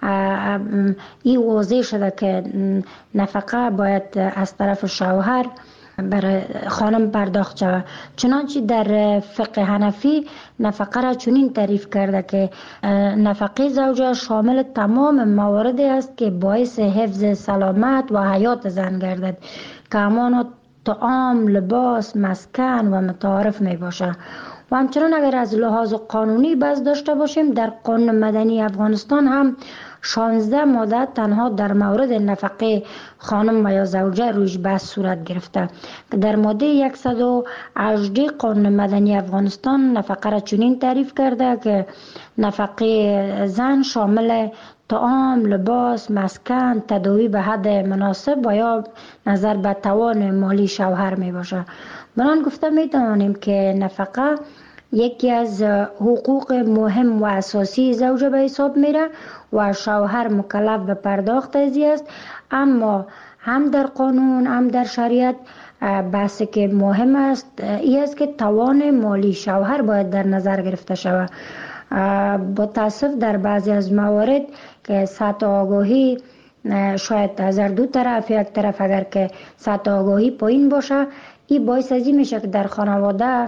این واضح شده که نفقه باید از طرف شوهر برای خانم پرداخت شود. چنانچه در فقه حنفی نفقه را چنین تعریف کرده که نفقه زوجه شامل تمام مواردی است که باعث حفظ سلامت و حیات زن گردد که همان طعام، لباس، مسکن و متعارف می باشه. و همچنان اگر از لحاظ قانونی بحث داشته باشیم، در قانون مدنی افغانستان هم 16 ماده تنها در مورد نفقه خانم و یا زوجه رویش بحث صورت گرفته که در ماده 118 قانون مدنی افغانستان نفقه را چنین تعریف کرده که نفقه زن شامل طعام، لباس، مسکن، تداوی به حد مناسب و یا نظر به توان مالی شوهر می باشه. بنان گفته می توانیم که نفقه یکی از حقوق مهم و اساسی زوجه به حساب میره و شوهر مکلف به پرداخت ازی است، اما هم در قانون هم در شریعت بحثی که مهم است این است که توان مالی شوهر باید در نظر گرفته شود. با تاسف در بعضی از موارد که سطح آگاهی شاید از دو طرف، یک طرف اگر که سطح آگاهی پایین باشه، این باعث ازی میشه که در خانواده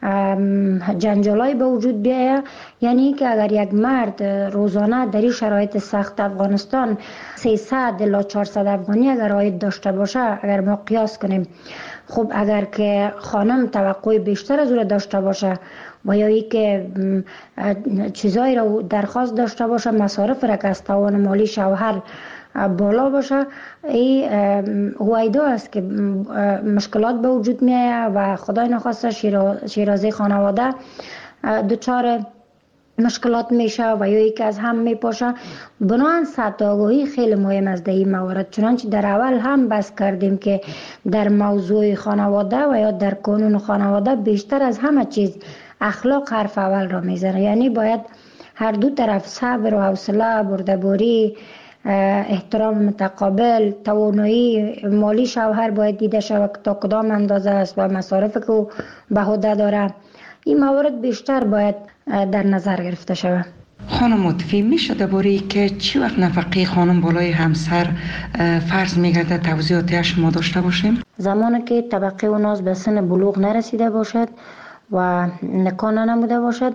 جنجالای به وجود بیاید. یعنی که اگر یک مرد روزانه در این شرایط سخت افغانستان 300 الی 400 افغانی اگر عاید داشته باشه، اگر ما قیاس کنیم، خب اگر که خانم توقع بیشتر از او داشته باشه و یا ای که چیزایی را درخواست داشته باشه، مصارف را که از توان مالی شوهر بالا باشه، این هویدا است که مشکلات به وجود می آید و خدای نخواسته شیرازه خانواده دچار مشکلات میشه و یا یکی از هم میپاشه. بنابراین سطح آگاهی خیلی مهم است در این موارد. چنانچه در اول هم بحث کردیم که در موضوع خانواده و یا در قانون خانواده بیشتر از همه چیز اخلاق حرف اول را میزنه. یعنی باید هر دو طرف صبر و حوصله، بردباری، احترام متقابل، توانایی مالی شوهر باید دیده شود تا کدام اندازه است و مصارف که او به عهده داره. این موارد بیشتر باید در نظر گرفته شود. خانم مطفی میشه درباره که چی وقت نفقه خانم بالای همسر فرض میگرده توضیحاتی شما داشته باشیم؟ زمانی که طبقه اوناز به سن بلوغ نرسیده باشد و نکاح نموده باشد،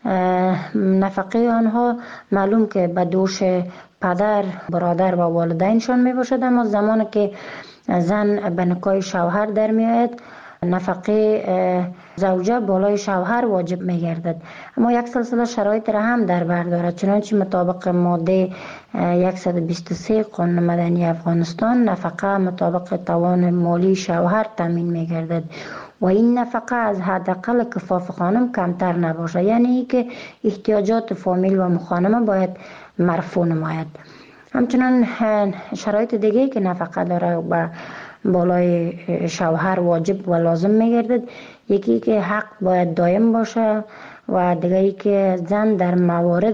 نفقه آنها معلوم که به دوش پدر، برادر و والدینشان می باشد، اما زمانی که زن به نکاح شوهر در می آید، نفقه زوجه بالای شوهر واجب می گردد. اما یک سلسله شرایط را هم در بر دارد. چنانچه مطابق ماده 123 قانون مدنی افغانستان نفقه مطابق توان مالی شوهر تامین می گردد و این نفقه از حداقل کفاف خانم کمتر نباشه. یعنی که احتیاجات فامیل و مخانمه باید مرفوع نماید. همچنان شرایط دیگه که نفقه داره و بالای شوهر واجب و لازم میگردد، یکی که حق باید دائم باشه و دیگری که زن در موارد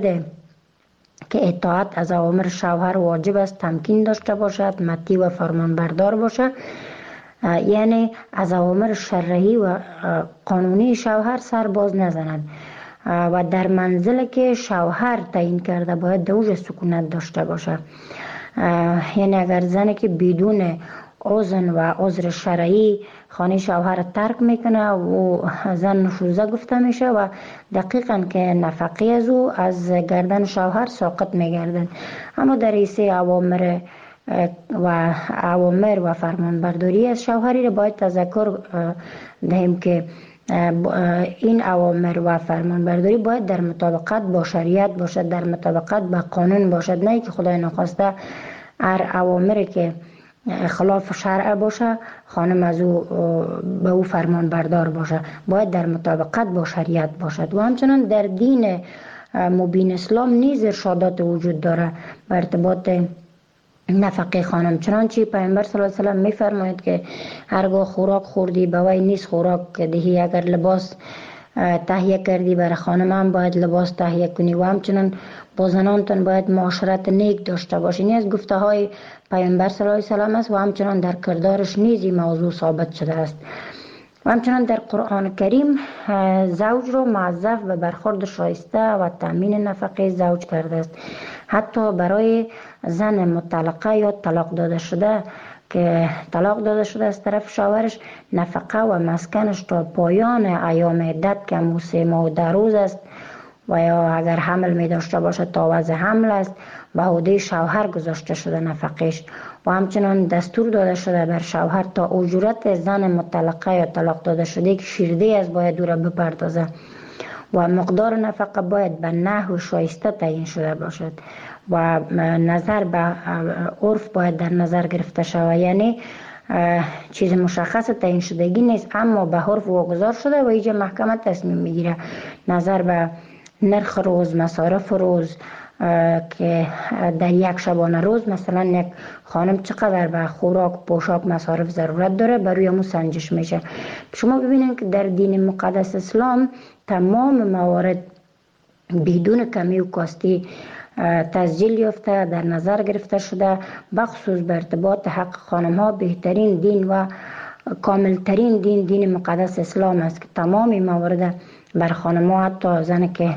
که اطاعت از اوامر شوهر واجب است تمکین داشته باشد، مطیع و فرمانبردار باشه. یعنی از اوامر شرعی و قانونی شوهر سر باز نزند و در منزل که شوهر تعیین کرده باید دوج سکونت داشته باشه. یعنی اگر زنی که بدون اذن و عذر شرعی خانه شوهر ترک میکنه و زن نشوزه گفته میشه و دقیقاً که نفقه از او از گردن شوهر ساقط میگردن. اما در ایسه اوامر و فرمانبرداری از شوهری را باید تذکر دهیم که این اوامر و فرمانبرداری باید در مطابقت با شریعت باشد، در مطابقت با قانون باشد، نه که خدای نخواسته هر اوامری که خلاف شرع باشه خانم از او به او فرمان بردار باشه. باید در مطابقت با شریعت باشد. و همچنان در دین مبین اسلام نیز ارشادات وجود داره به ارتباط نفقه خانم. چنانچه پیامبر صلی الله علیه و سلم میفرماید که هرگاه خوراک خوردی به وی نیست خوراک دهی، اگر لباس تهیه کردی برای خانم هم باید لباس تهیه کنی و همچنان با زنانتان باید معاشرت نیک داشته باشی. این از گفته های پیامبر صلی الله علیه و سلم است و همچنان در کردارش نیز این موضوع ثابت شده است. و همچنان در قرآن کریم زوج را موظف به برخورد شایسته و تامین نفقه زوج کرده است. حتی برای زن مطلقه یا طلاق داده شده که طلاق داده شده از طرف شوهرش، نفقه و مسکنش تا پایان ایام عدت که 3 ماه و 10 روز است و یا اگر حمل می داشته باشه تا وضع حمل است به عهده شوهر گذاشته شده نفقش. و همچنان دستور داده شده بر شوهر تا اجرت زن مطلقه یا طلاق داده شده که شیرده از باید او را بپردازه و مقدار نفقه باید به نحو شایسته تعیین شده باشد و نظر به عرف باید در نظر گرفته شود. یعنی چیز مشخص تعیین شدگی نیست، اما به عرف واگذار شده و اینجا محکمه تصمیم میگیره نظر به نرخ روز، مصارف روز، که در یک شبانه روز مثلا یک خانم چقدر به خوراک، پوشاک، مصارف ضرورت داره، بر روی سنجش میشه. شما ببینید که در دین مقدس اسلام تمام موارد بدون کمی و کاستی تسجیل یافته، در نظر گرفته شده، بخصوص به ارتباط حق خانم ها بهترین دین و کاملترین دین مقدس اسلام است که تمام موارد بر خانم ها، حتی زن که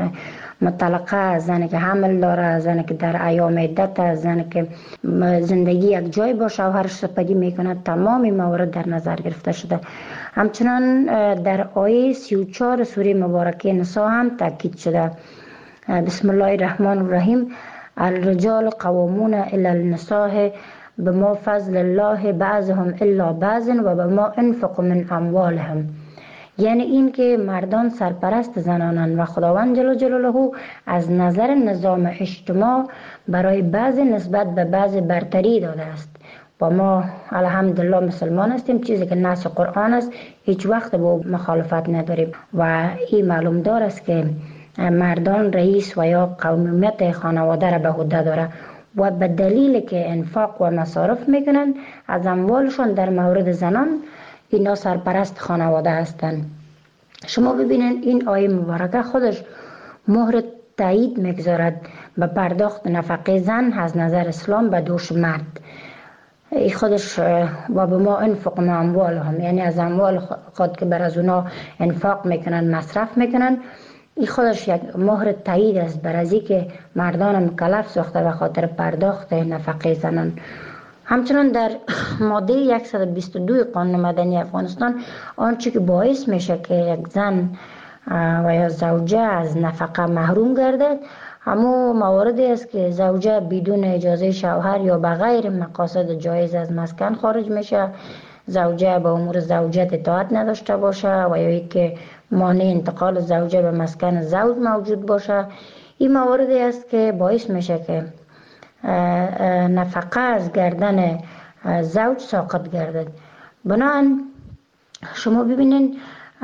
مطلقه، زن که حمل داره، زن که در ایام عدت، زن که زندگی یک جای با شوهرش سپری میکنه، تمام موارد در نظر گرفته شده. همچنان در آیه 34 سوره مبارکه نساء هم تاکید شده. بسم الله الرحمن الرحیم: الرجال قوامون علی النساء بما فضل الله بعضهم الا بعض و بما انفقوا من اموالهم. یعنی این که مردان سرپرست زنانند و خداوند جل جلاله از نظر نظام اجتماع برای بعضی نسبت به بعضی برتری داده است و ما الحمدلله مسلمان هستیم، چیزی که نص قرآن است هیچ وقت با مخالفت نداریم و این معلوم دار است که مردان رئیس و یا قومیت خانواده را به عهده داره و به دلیل که انفاق و مصارف میکنن از اموالشان در مورد زنان اینا سرپرست خانواده هستند. شما ببینید این آیه مبارکه خودش مهر تایید میگذارد به پرداخت نفقه زن از نظر اسلام به دوش مرد. این خودش و به ما انفقوا اموالهم، یعنی از اموال خود که بر از اونا انفاق میکنن، مصرف میکنن، این خودش یک مهر تایید است بر از اینکه مردان مکلف ساخته به خاطر پرداخت نفقه زنان. همچنان در ماده 122 قانون مدنی افغانستان آنچه که باعث میشه که یک زن و یا زوجه از نفقه محروم گردد همون مواردی است که زوجه بدون اجازه شوهر یا بغیر مقاصد جایز از مسکن خارج میشه، زوجه به امور زوجت اطاعت نداشته باشه و یا که مانع انتقال زوجه به مسکن زوج موجود باشه. این مواردی است که باعث میشه که نفقه از گردن زوج ساقط گردد. بنابراین شما ببینید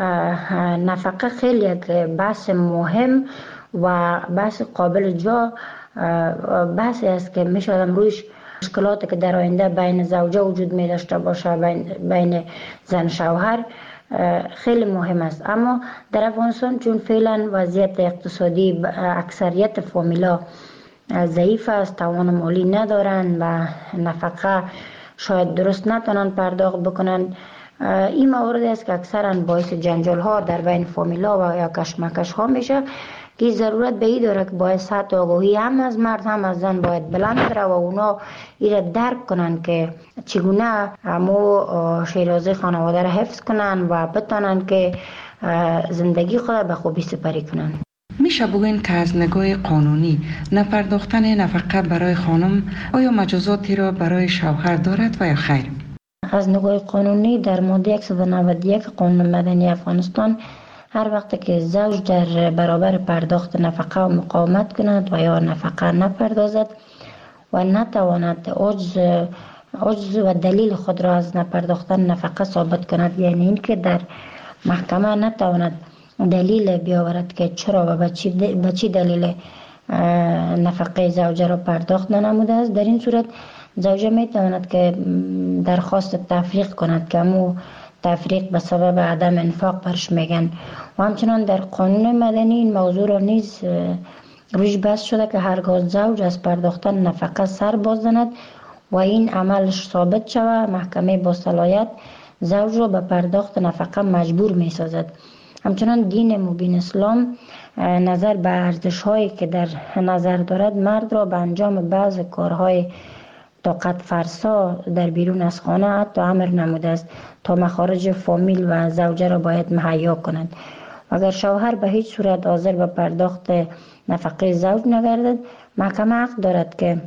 نفقه خیلی یک بحث مهم و بحث قابل جا بحثی است که میشه آدم رویش مشکلاتی که در آینده بین زوجه وجود می داشته باشه، بین زن شوهر خیلی مهم است. اما در افغانستان چون فعلا وضعیت اقتصادی اکثریت فامیلا ضعیف است، توان مالی ندارن و نفقه شاید درست نتونن پرداخت بکنن، این موارد است که اکثرا باعث جنجال ها در بین فامیلا و یا کشمکش ها میشه که ضرورت به این داره که باید سطح آگاهی هم از مرد هم از زن باید بلند بره و اونا ایره درک کنن که چگونه همو شیرازه خانواده را حفظ کنن و بتونن که زندگی خود به خوبی سپری کنن. میشه بگوین که از نگاه قانونی نپرداختن نفقه برای خانم آیا مجازاتی را برای شوهر دارد و یا خیر؟ از نگاه قانونی در ماده 191 قانون مدنی افغانستان هر وقت که زوج در برابر پرداخت نفقه و مقاومت کند و یا نفقه نپردازد و نتواند عجز و دلیل خود را از نپرداختن نفقه ثابت کند، یعنی این که در محکمه نتواند دلیل بیاورد که چرا و به چی دلیل نفقه زوجه را پرداخت ننموده است، در این صورت زوجه می تواند که درخواست تفریق کند که همو تفریق به سبب عدم انفاق برش میگن. و همچنان در قانون مدنی این موضوع را نیز روش بحث شده که هرگاه زوج از پرداختن نفقه سر باز زند و این عملش ثابت شود، محکمه با صلاحیت زوج را به پرداخت نفقه مجبور می سازد. همچنان دین مبین اسلام نظر به ارزش هایی که در نظر دارد مرد را به انجام بعض کارهای طاقت فرسا در بیرون از خانه حتی امر نموده است تا مخارج فامیل و زوجه را باید مهیا کند. اگر شوهر به هیچ صورت حاضر به پرداخت نفقه زوج نگردد، محکمه حق دارد که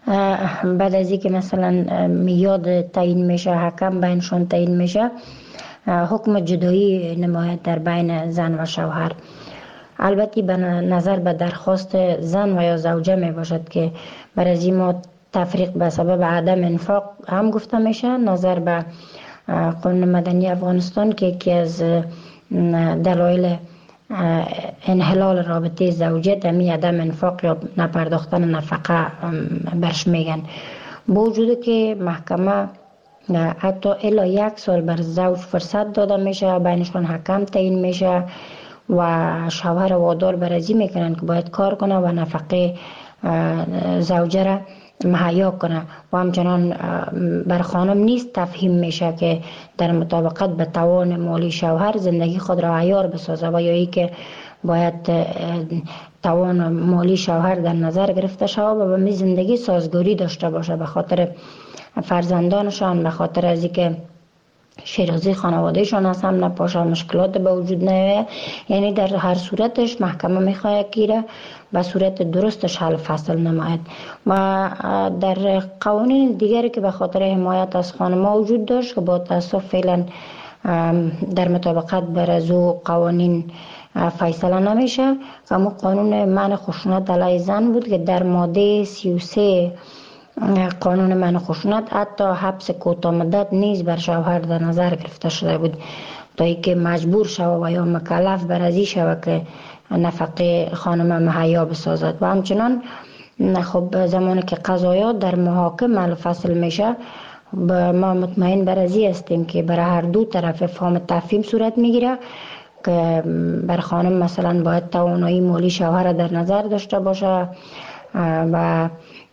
بعد از اینکه مثلا میاد تعیین میشه، حکم بینشون تعیین میشه، حکم جدایی نماید در بین زن و شوهر. البته به نظر به درخواست زن و یا زوجه می باشد که برای از ما تفریق به سبب عدم انفاق هم گفته میشه. نظر به قانون مدنی افغانستان که یکی از دلایل انحلال رابطه زوجیت همی عدم انفاق یا نپرداختن نفقه برش میگن. با وجود که محکمه حتی الا 1 سال بر زوج فرصت داده میشه، بینشون حکم تعیین میشه و شوهر وادار برازی میکنن که باید کار کنه و نفقه زوجه را مهیا کنه و همچنان بر خانم نیست تفهیم میشه که در مطابقت به توان مالی شوهر زندگی خود را عیار بسازه و یا ای که باید توان مالی شوهر در نظر گرفته شود و به می زندگی سازگاری داشته باشه به خاطر فرزندانشان، به خاطر از اینکه شیرازی خانوادهشان از هم نپاشه، مشکلات به وجود نیاید. یعنی در هر صورتش محکمه میخواد که به صورت درستش حل فصل نماید. و در قوانین دیگری که به خاطر حمایت از خانم‌ها وجود داشت که با تاسف فعلا در مطابقت بر از او قوانین فیصله نمیشه، اما قانون منع خشونت علیه زن بود که در ماده 33 قانون منع خشونت حتی حبس کوتاه مدت نیز بر شوهر در نظر گرفته شده بود تا اینکه مجبور شود و یا مکلف بر ازی شود که نفقه خانم مهیا بسازد. و همچنان خب زمانی که قضایا در محاکم حل فصل میشه، ما مطمئن بر ازی هستیم که برای هر دو طرف فهم تفهیم صورت میگیره که بر خانم مثلا باید توانایی مالی شوهر در نظر داشته باشه و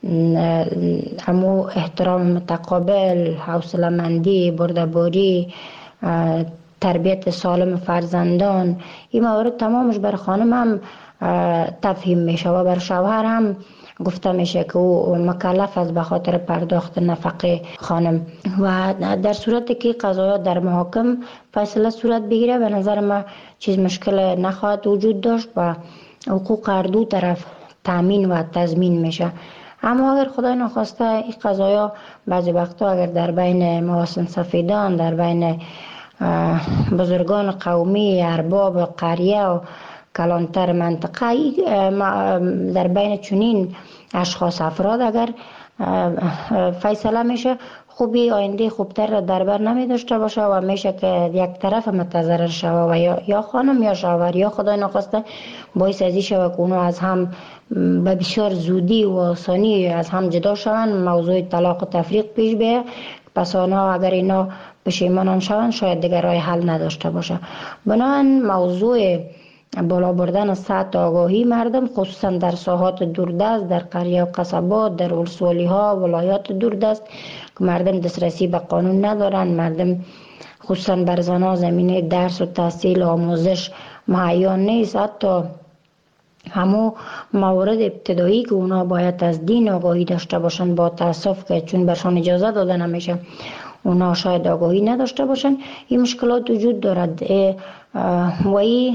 همو احترام متقابل، حوصله‌مندی، بردباری، تربیت سالم فرزندان، این موارد تمامش بر خانم هم تفهیم میشه و بر شوهر هم گفته میشه که او مکلف است به خاطر پرداخت نفقه خانم. و در صورتی که قضایا در محاکم فیصله صورت بگیره به نظر ما چیز مشکل نخواهد وجود داشت و حقوق هر دو طرف تامین و تضمین میشه. اما اگر خدای نخواسته این قضایا بعضی وقتا اگر در بین محاسن سفیدان، در بین بزرگان قومی، ارباب قریه و کلانتر منطقه، در بین چنین اشخاص افراد اگر فیصله میشه، خوبی آینده خوبتر را در بر نمی داشته باشه و میشه که یک طرف متضرر شود و یا خانم یا شوهر یا خدای نخواسته باعث ازی شود که اونو از هم به بسیار زودی و آسانی از هم جدا شوند، موضوع طلاق و تفریق پیش بیاید. پس آنها اگر اینا پشیمانان شوند شاید دیگر راه حل نداشته باشه. بنابراین موضوع بالا بردن سطح آگاهی مردم خصوصا در ساحات دوردست، در قریه و قصبات، در ولسوالی ها، ولایات دوردست که مردم دسترسی به قانون ندارن، مردم خصوصا بر زنان زمینه درس و تحصیل و آموزش مهیا نیست. حتی همو موارد ابتدایی که اونا باید از دین آگاهی داشته باشن، با تاسف که چون برشان اجازه داده نمیشه اونا شاید آگاهی نداشته باشن. این مشکلات وجود دارد و این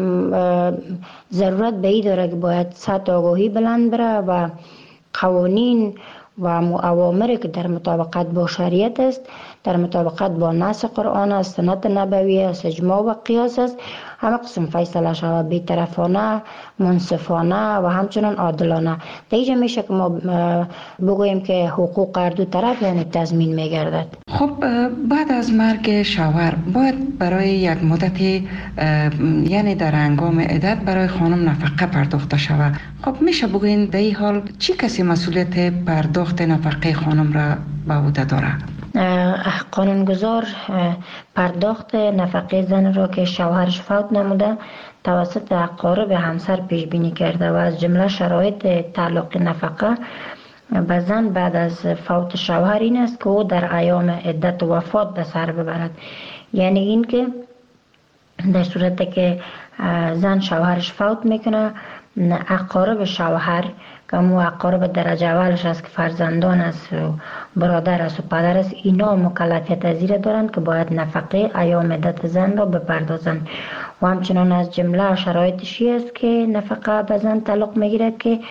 ضرورت به این داره که باید سطح آگاهی بلند بره و قوانین و اوامری که در مطابقت با شریعت است، در مطابقت با نص قرآن است، سنت نبوی است، اجماع و قیاس است، همه قسم فیصله شود بی‌طرفانه، منصفانه و همچنان عادلانه. دیگه میشه که ما بگوییم که حقوق هر دو طرف یعنی تضمین میگردد. خب بعد از مرگ شوهر باید برای یک مدت یعنی در هنگام عدت برای خانم نفقه پرداخته شود. خب میشه بگوین در این حال چی کسی مسئولیت پرداخت نفقه خانم را به عهده داره؟ قانونگذار پرداخت نفقه زن را که شوهرش فوت نموده توسط اقارب همسر پیش بینی کرده و از جمله شرایط تعلق نفقه به زن بعد از فوت شوهر این است که او در ایام عدت وفات به سر ببرد. یعنی این که در صورتی که زن شوهرش فوت میکنه، اقارب شوهر که مو اقارب درجه اولش است که فرزندان است و برادر است و پدر است، اینا مکلفیت زیر دارند که باید نفقه ایام عدت زن را بپردازند و همچنان از جمله شرایطشی است که نفقه به زن تعلق میگیره که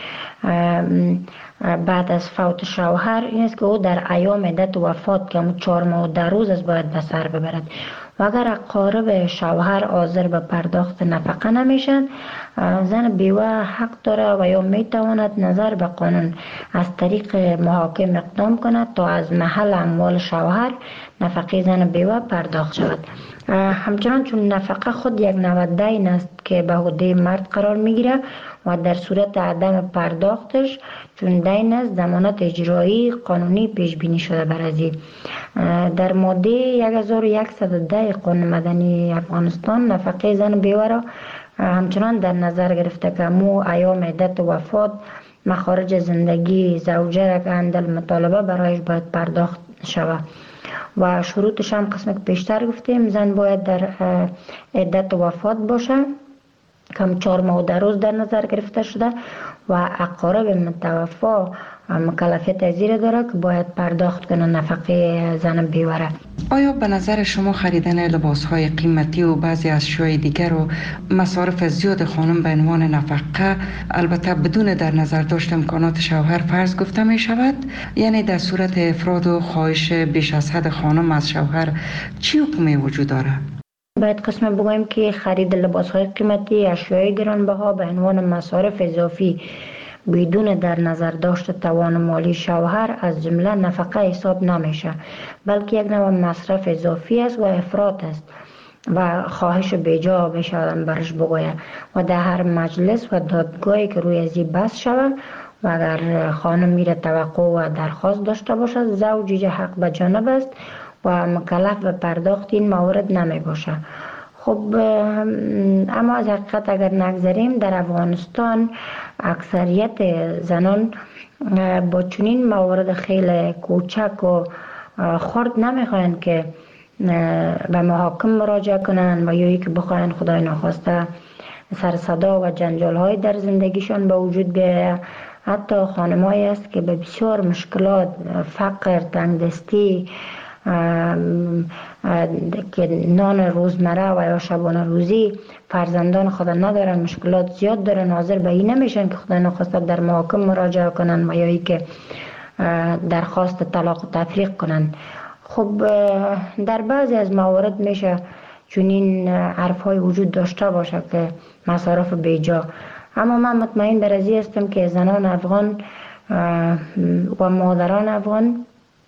بعد از فوت شوهر این است که او در ایام عدت وفات که 4 ماه و 10 روز است باید به سر ببرد و اگر اقارب شوهر حاضر به پرداخت نفقه نمیشن زن بیوه حق داره و یا میتواند نظر به قانون از طریق محاکم اقدام کند تا از محل اموال شوهر نفقه زن بیوه پرداخت شود. همچنان چون نفقه خود یک نوع دین است که به عهده مرد قرار میگیره و در صورت عدم پرداختش چون دین است ضمانت اجرایی قانونی پیش بینی شده بر ازی. در ماده 1110 قانون مدنی افغانستان نفقه زن بیوه را همچنان در نظر گرفته که مو ایام عدت وفات مخارج زندگی زوجه را که اندل مطالبه برایش باید پرداخت شود و شروطش هم قسم که پیشتر گفتیم زن باید در عدت وفات باشه کم 4 ماه و 10 روز در نظر گرفته شده و اقارب متوفا مکلفیت ازیر داره که باید پرداخت کنه نفقه زن بیوه. آیا به نظر شما خریدن لباس‌های قیمتی و بعضی اشیاء دیگر و مصارف زیاد خانم به عنوان نفقه البته بدون در نظر داشت امکانات شوهر فرض گفته می شود؟ یعنی در صورت افراد و خواهش بیش از حد خانم از شوهر چی حکمی وجود داره؟ باید قسم بگویم که خرید لباس‌های قیمتی اشیاء گرانبها به عنوان مصارف اضافی بدون در نظر داشت توان مالی شوهر از جمله نفقه حساب نمیشه بلکه یک نوع مصرف اضافی است و افراط است و خواهش بیجا بشودن برش بگوید و در هر مجلس و دادگاهی که روی ازی بحث شود و اگر خانم میره توقع و درخواست داشته باشد زوج حق به جانب است و مکلف به پرداخت این موارد نمی باشه. خب اما از حقیقت اگر نگذاریم در افغانستان اکثریت زنان با چنین موارد خیلی کوچک و خرد نمیخواین که به محاکم مراجعه کنن و یا که بخواین خدای ناخواسته سر صدا و جنجال های در زندگیشان به وجود بیاید. حتی خانمایی است که به بسیار مشکلات فقر تنگدستی که نان روزمره و یا شبانه روزی فرزندان خود ندارن مشکلات زیاد دارن حاضر به این نمیشن که خدا نخواسته در محاکم مراجعه کنن و یا ای که درخواست طلاق و تفریق کنن. خب در بعضی از موارد میشه چنین حرف های وجود داشته باشه که مصارف بیجا، اما من مطمئن بر ازی هستم که زنان افغان و مادران افغان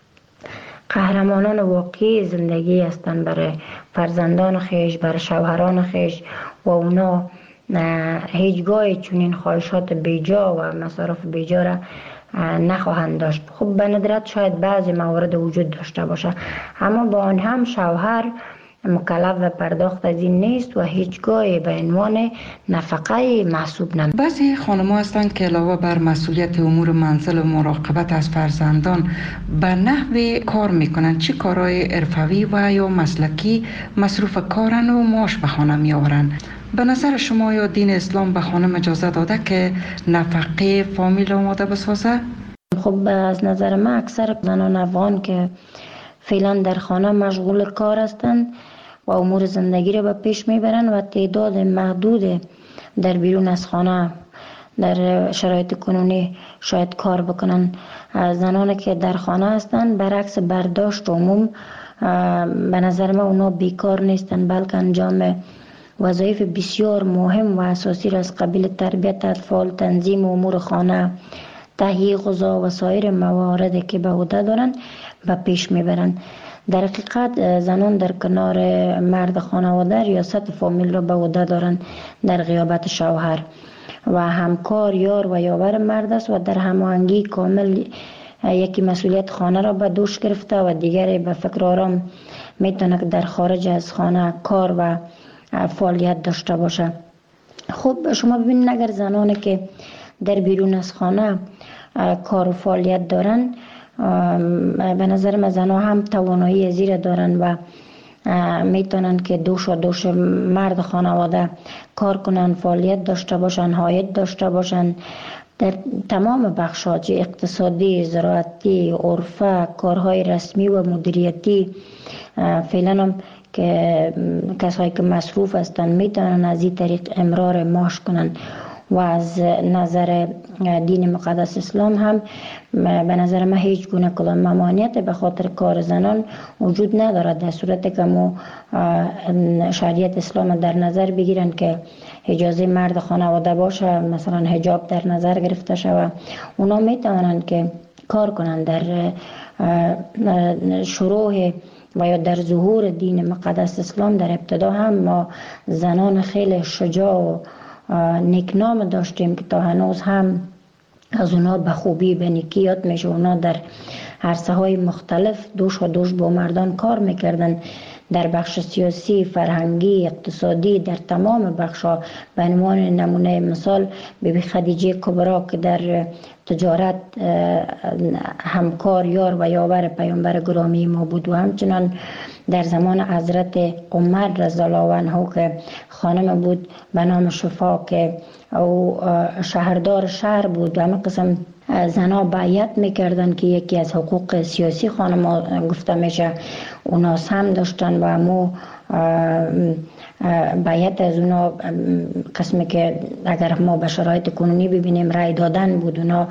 قهرمانان واقعی زندگی هستند برای فرزندان خیش، برای شوهران خیش و اونا هیچگاه چنین خواهشات بیجا و مصارف بیجا را نخواهند داشت. خب به ندرت شاید بعضی موارد وجود داشته باشه، اما با آن هم شوهر مکلف و پرداخت از این نیست و هیچگاه به عنوان نفقه محسوب نمی. بعضی خانم‌ها هستند که علاوه بر مسئولیت امور منزل و مراقبت از فرزندان به نحو کار میکنند. چه کارهای حرفوی و یا مسلکی مصروف کارن و معاش به خانه میآورند؟ به نظر شما یا دین اسلام به خانم اجازه داده که نفقه فامیل آماده بسازه؟ خب از نظر من اکثر زنان افغان که فعلا در خانه مشغول کار هستند و امور زندگی را به پیش میبرند و تعداد محدود در بیرون از خانه در شرایط کنونی شاید کار بکنن. زنانی که در خانه هستند برعکس برداشت عموم به نظر من اونا بیکار نیستند، بلکه انجام وظایف بسیار مهم و اساسی را از قبیل تربیت اطفال، تنظیم امور خانه، تهیه غذا و سایر مواردی که به عهده دارند به پیش میبرند. در حقیقت زنان در کنار مرد خانواده ریاست فامیل را به عهده دارند در غیابت شوهر و همکار، یار و یاور مرد است و در هماهنگی کامل یکی مسئولیت خانه را به دوش گرفته و دیگری به فکر آرام میتونه که در خارج از خانه کار و فعالیت داشته باشه. خب شما ببینید اگر زنانی که در بیرون از خانه کار و فعالیت دارن، به نظر من زنها هم توانایی زیر دارن و میتونن که دوش مرد خانواده کار کنن، فعالیت داشته باشن، عاید داشته باشن، در تمام بخش‌ها، اقتصادی، زراعتی، عرفه، کارهای رسمی و مدیریتی، فعلا هم که کسایی که مصروف هستند میتونن از این طریق امرار معاش کنن و از نظر دین مقدس اسلام هم به نظر من هیچ گونه کدام ممانعت به خاطر کار زنان وجود ندارد، در صورتی که ما شریعت اسلام در نظر بگیرن که اجازه مرد خانواده باشه، مثلا حجاب در نظر گرفته شود، اونا میتونن که کار کنن. در شروع و یا در ظهور دین مقدس اسلام در ابتدا هم ما زنان خیلی شجاع و نیکنام داشتیم که تا هنوز هم از اونا به خوبی به نیکی یاد میشه. اونا در عرصه های مختلف دوش و دوش با مردان کار میکردن، در بخش سیاسی، فرهنگی، اقتصادی، در تمام بخش‌ها. به عنوان نمونه مثال بیبی خدیجه کبرا که در تجارت همکار، یار و یاور پیامبر گرامی ما بود، و همچنان در زمان حضرت عمر رضی الله عنه که خانم بود به نام شفا که او شهردار شهر بود و همه قسم زنها بیعت میکردن که یکی از حقوق سیاسی خانم گفته میشه اونا هم داشتن و همو بیعت از اونا قسمی که اگر ما به شرایط کنونی ببینیم رای دادن بود. اونا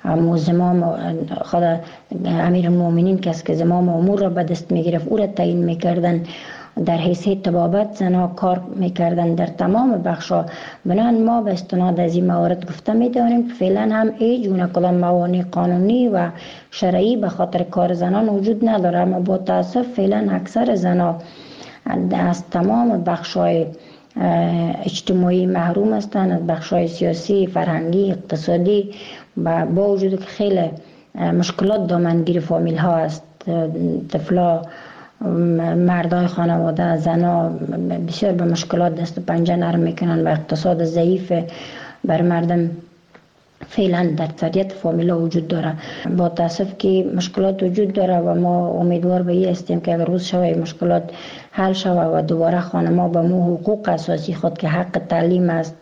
زمام خود امیر المؤمنین کس که زمام امور را به دست میگرفت او را تعیین میکردن، در حیثیت طبابت زنها کار میکردن در تمام بخشا. بنابراین ما به استناد از این موارد گفته میتونیم که فعلا هم هیچ گونه کدام موانع قانونی و شرعی به خاطر کار زنان وجود نداره، اما با تاسف فعلا اکثر زنها از تمام بخشای اجتماعی محروم هستند، از بخشای سیاسی، فرهنگی، اقتصادی، و با وجود که خیلی مشکلات دامنگیر فامیل ها است، طفلا، مردای خانواده، زنا بسیار به مشکلات دست و پنجه نرم میکنن و اقتصاد ضعیف بر مردم فعلا در اکثریت فامیلا وجود داره. با تاسف که مشکلات وجود داره و ما امیدوار به این هستیم که اگر روز شوه مشکلات حل شوه و دوباره خانم‌ها به مو حقوق اساسی خود که حق تعلیم است،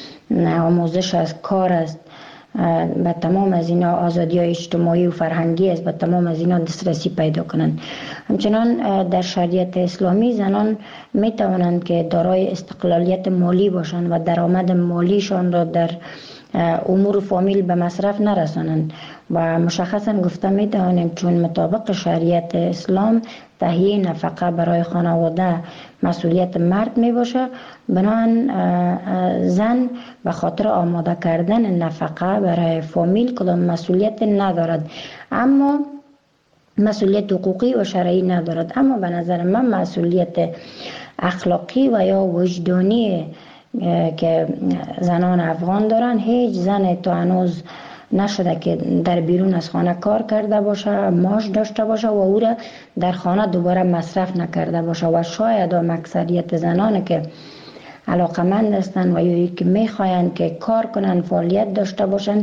آموزش است، کار است، به تمام از اینا آزادی های اجتماعی و فرهنگی است، به تمام از اینا دسترسی پیدا کنند. همچنان در شریعت اسلامی زنان می توانند که دارای استقلالیت مالی باشند و درآمد مالیشان را در امور فامیل به مصرف نرسانند و مشخصا گفته می توانیم چون مطابق شریعت اسلام تهیه نفقه برای خانواده مسئولیت مرد می باشه، بنابراین زن به خاطر آماده کردن نفقه برای فامیل کدام مسئولیت ندارد، اما مسئولیت حقوقی و شرعی ندارد. اما به نظر من مسئولیت اخلاقی و یا وجدانی که زنان افغان دارن، هیچ زن تا هنوز نشده که در بیرون از خانه کار کرده باشه، معاش داشته باشه و او را در خانه دوباره مصرف نکرده باشه. و شاید هم اکثریت زنان که علاقمند هستند و یا که میخواین که کار کنن، فعالیت داشته باشن،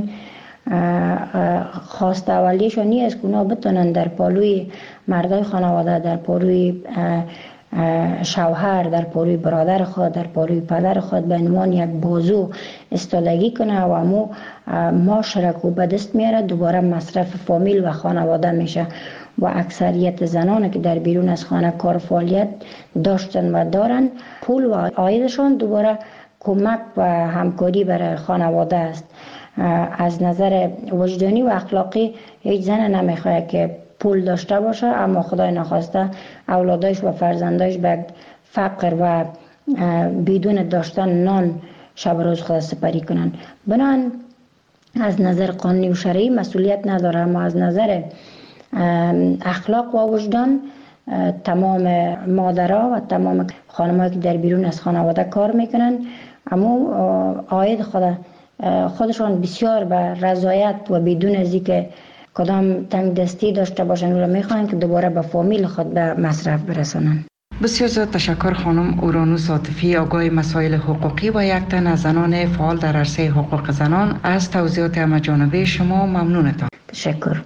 خواست اولیشون نیست که اونا بتونن در پالوی مردای خانواده، در پالوی شوهر، در پالوی برادر خود، در پالوی پدر خود به عنوان یک بازو استادگی کنه و امو معاش را که به دست میاره دوباره مصرف فامیل و خانواده میشه. و اکثریت زنان که در بیرون از خانه کار فعالیت داشتن و دارن، پول و عایدشان دوباره کمک و همکاری برای خانواده است. از نظر وجدانی و اخلاقی هیچ زن نمیخواد که پول داشته باشه اما خدای نخواسته اولادش و فرزندش به فقر و بدون داشتن نان شب روز خود سپری کنن. بنابراین از نظر قانونی و شرعی مسئولیت نداره، اما از نظر اخلاق و وجدان تمام مادرها و تمام خانم‌هایی که در بیرون از خانواده کار میکنن اما عاید خودشان بسیار به رضایت و بدون از اینکه کدام تنگ دستی داشته باشن و میخوان که دوباره به فامیل خود به مصرف برسانن. بسیار زیاد تشکر خانم اورانوس عاطفی، آگاه مسائل حقوقی و یک تن از زنان فعال در عرصه حقوق زنان. از توضیحات همه‌جانبه شما ممنونتان. تشکر.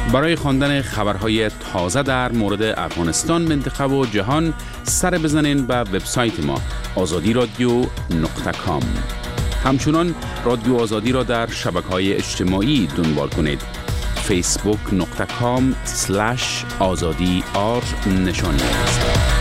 برای خواندن خبرهای تازه در مورد افغانستان، منطقه و جهان سر بزنین به وبسایت ما azadiradio.com. همچنان رادیو آزادی را در شبکه‌های اجتماعی دنبال کنید. facebook.com/azadi_r نشانی است.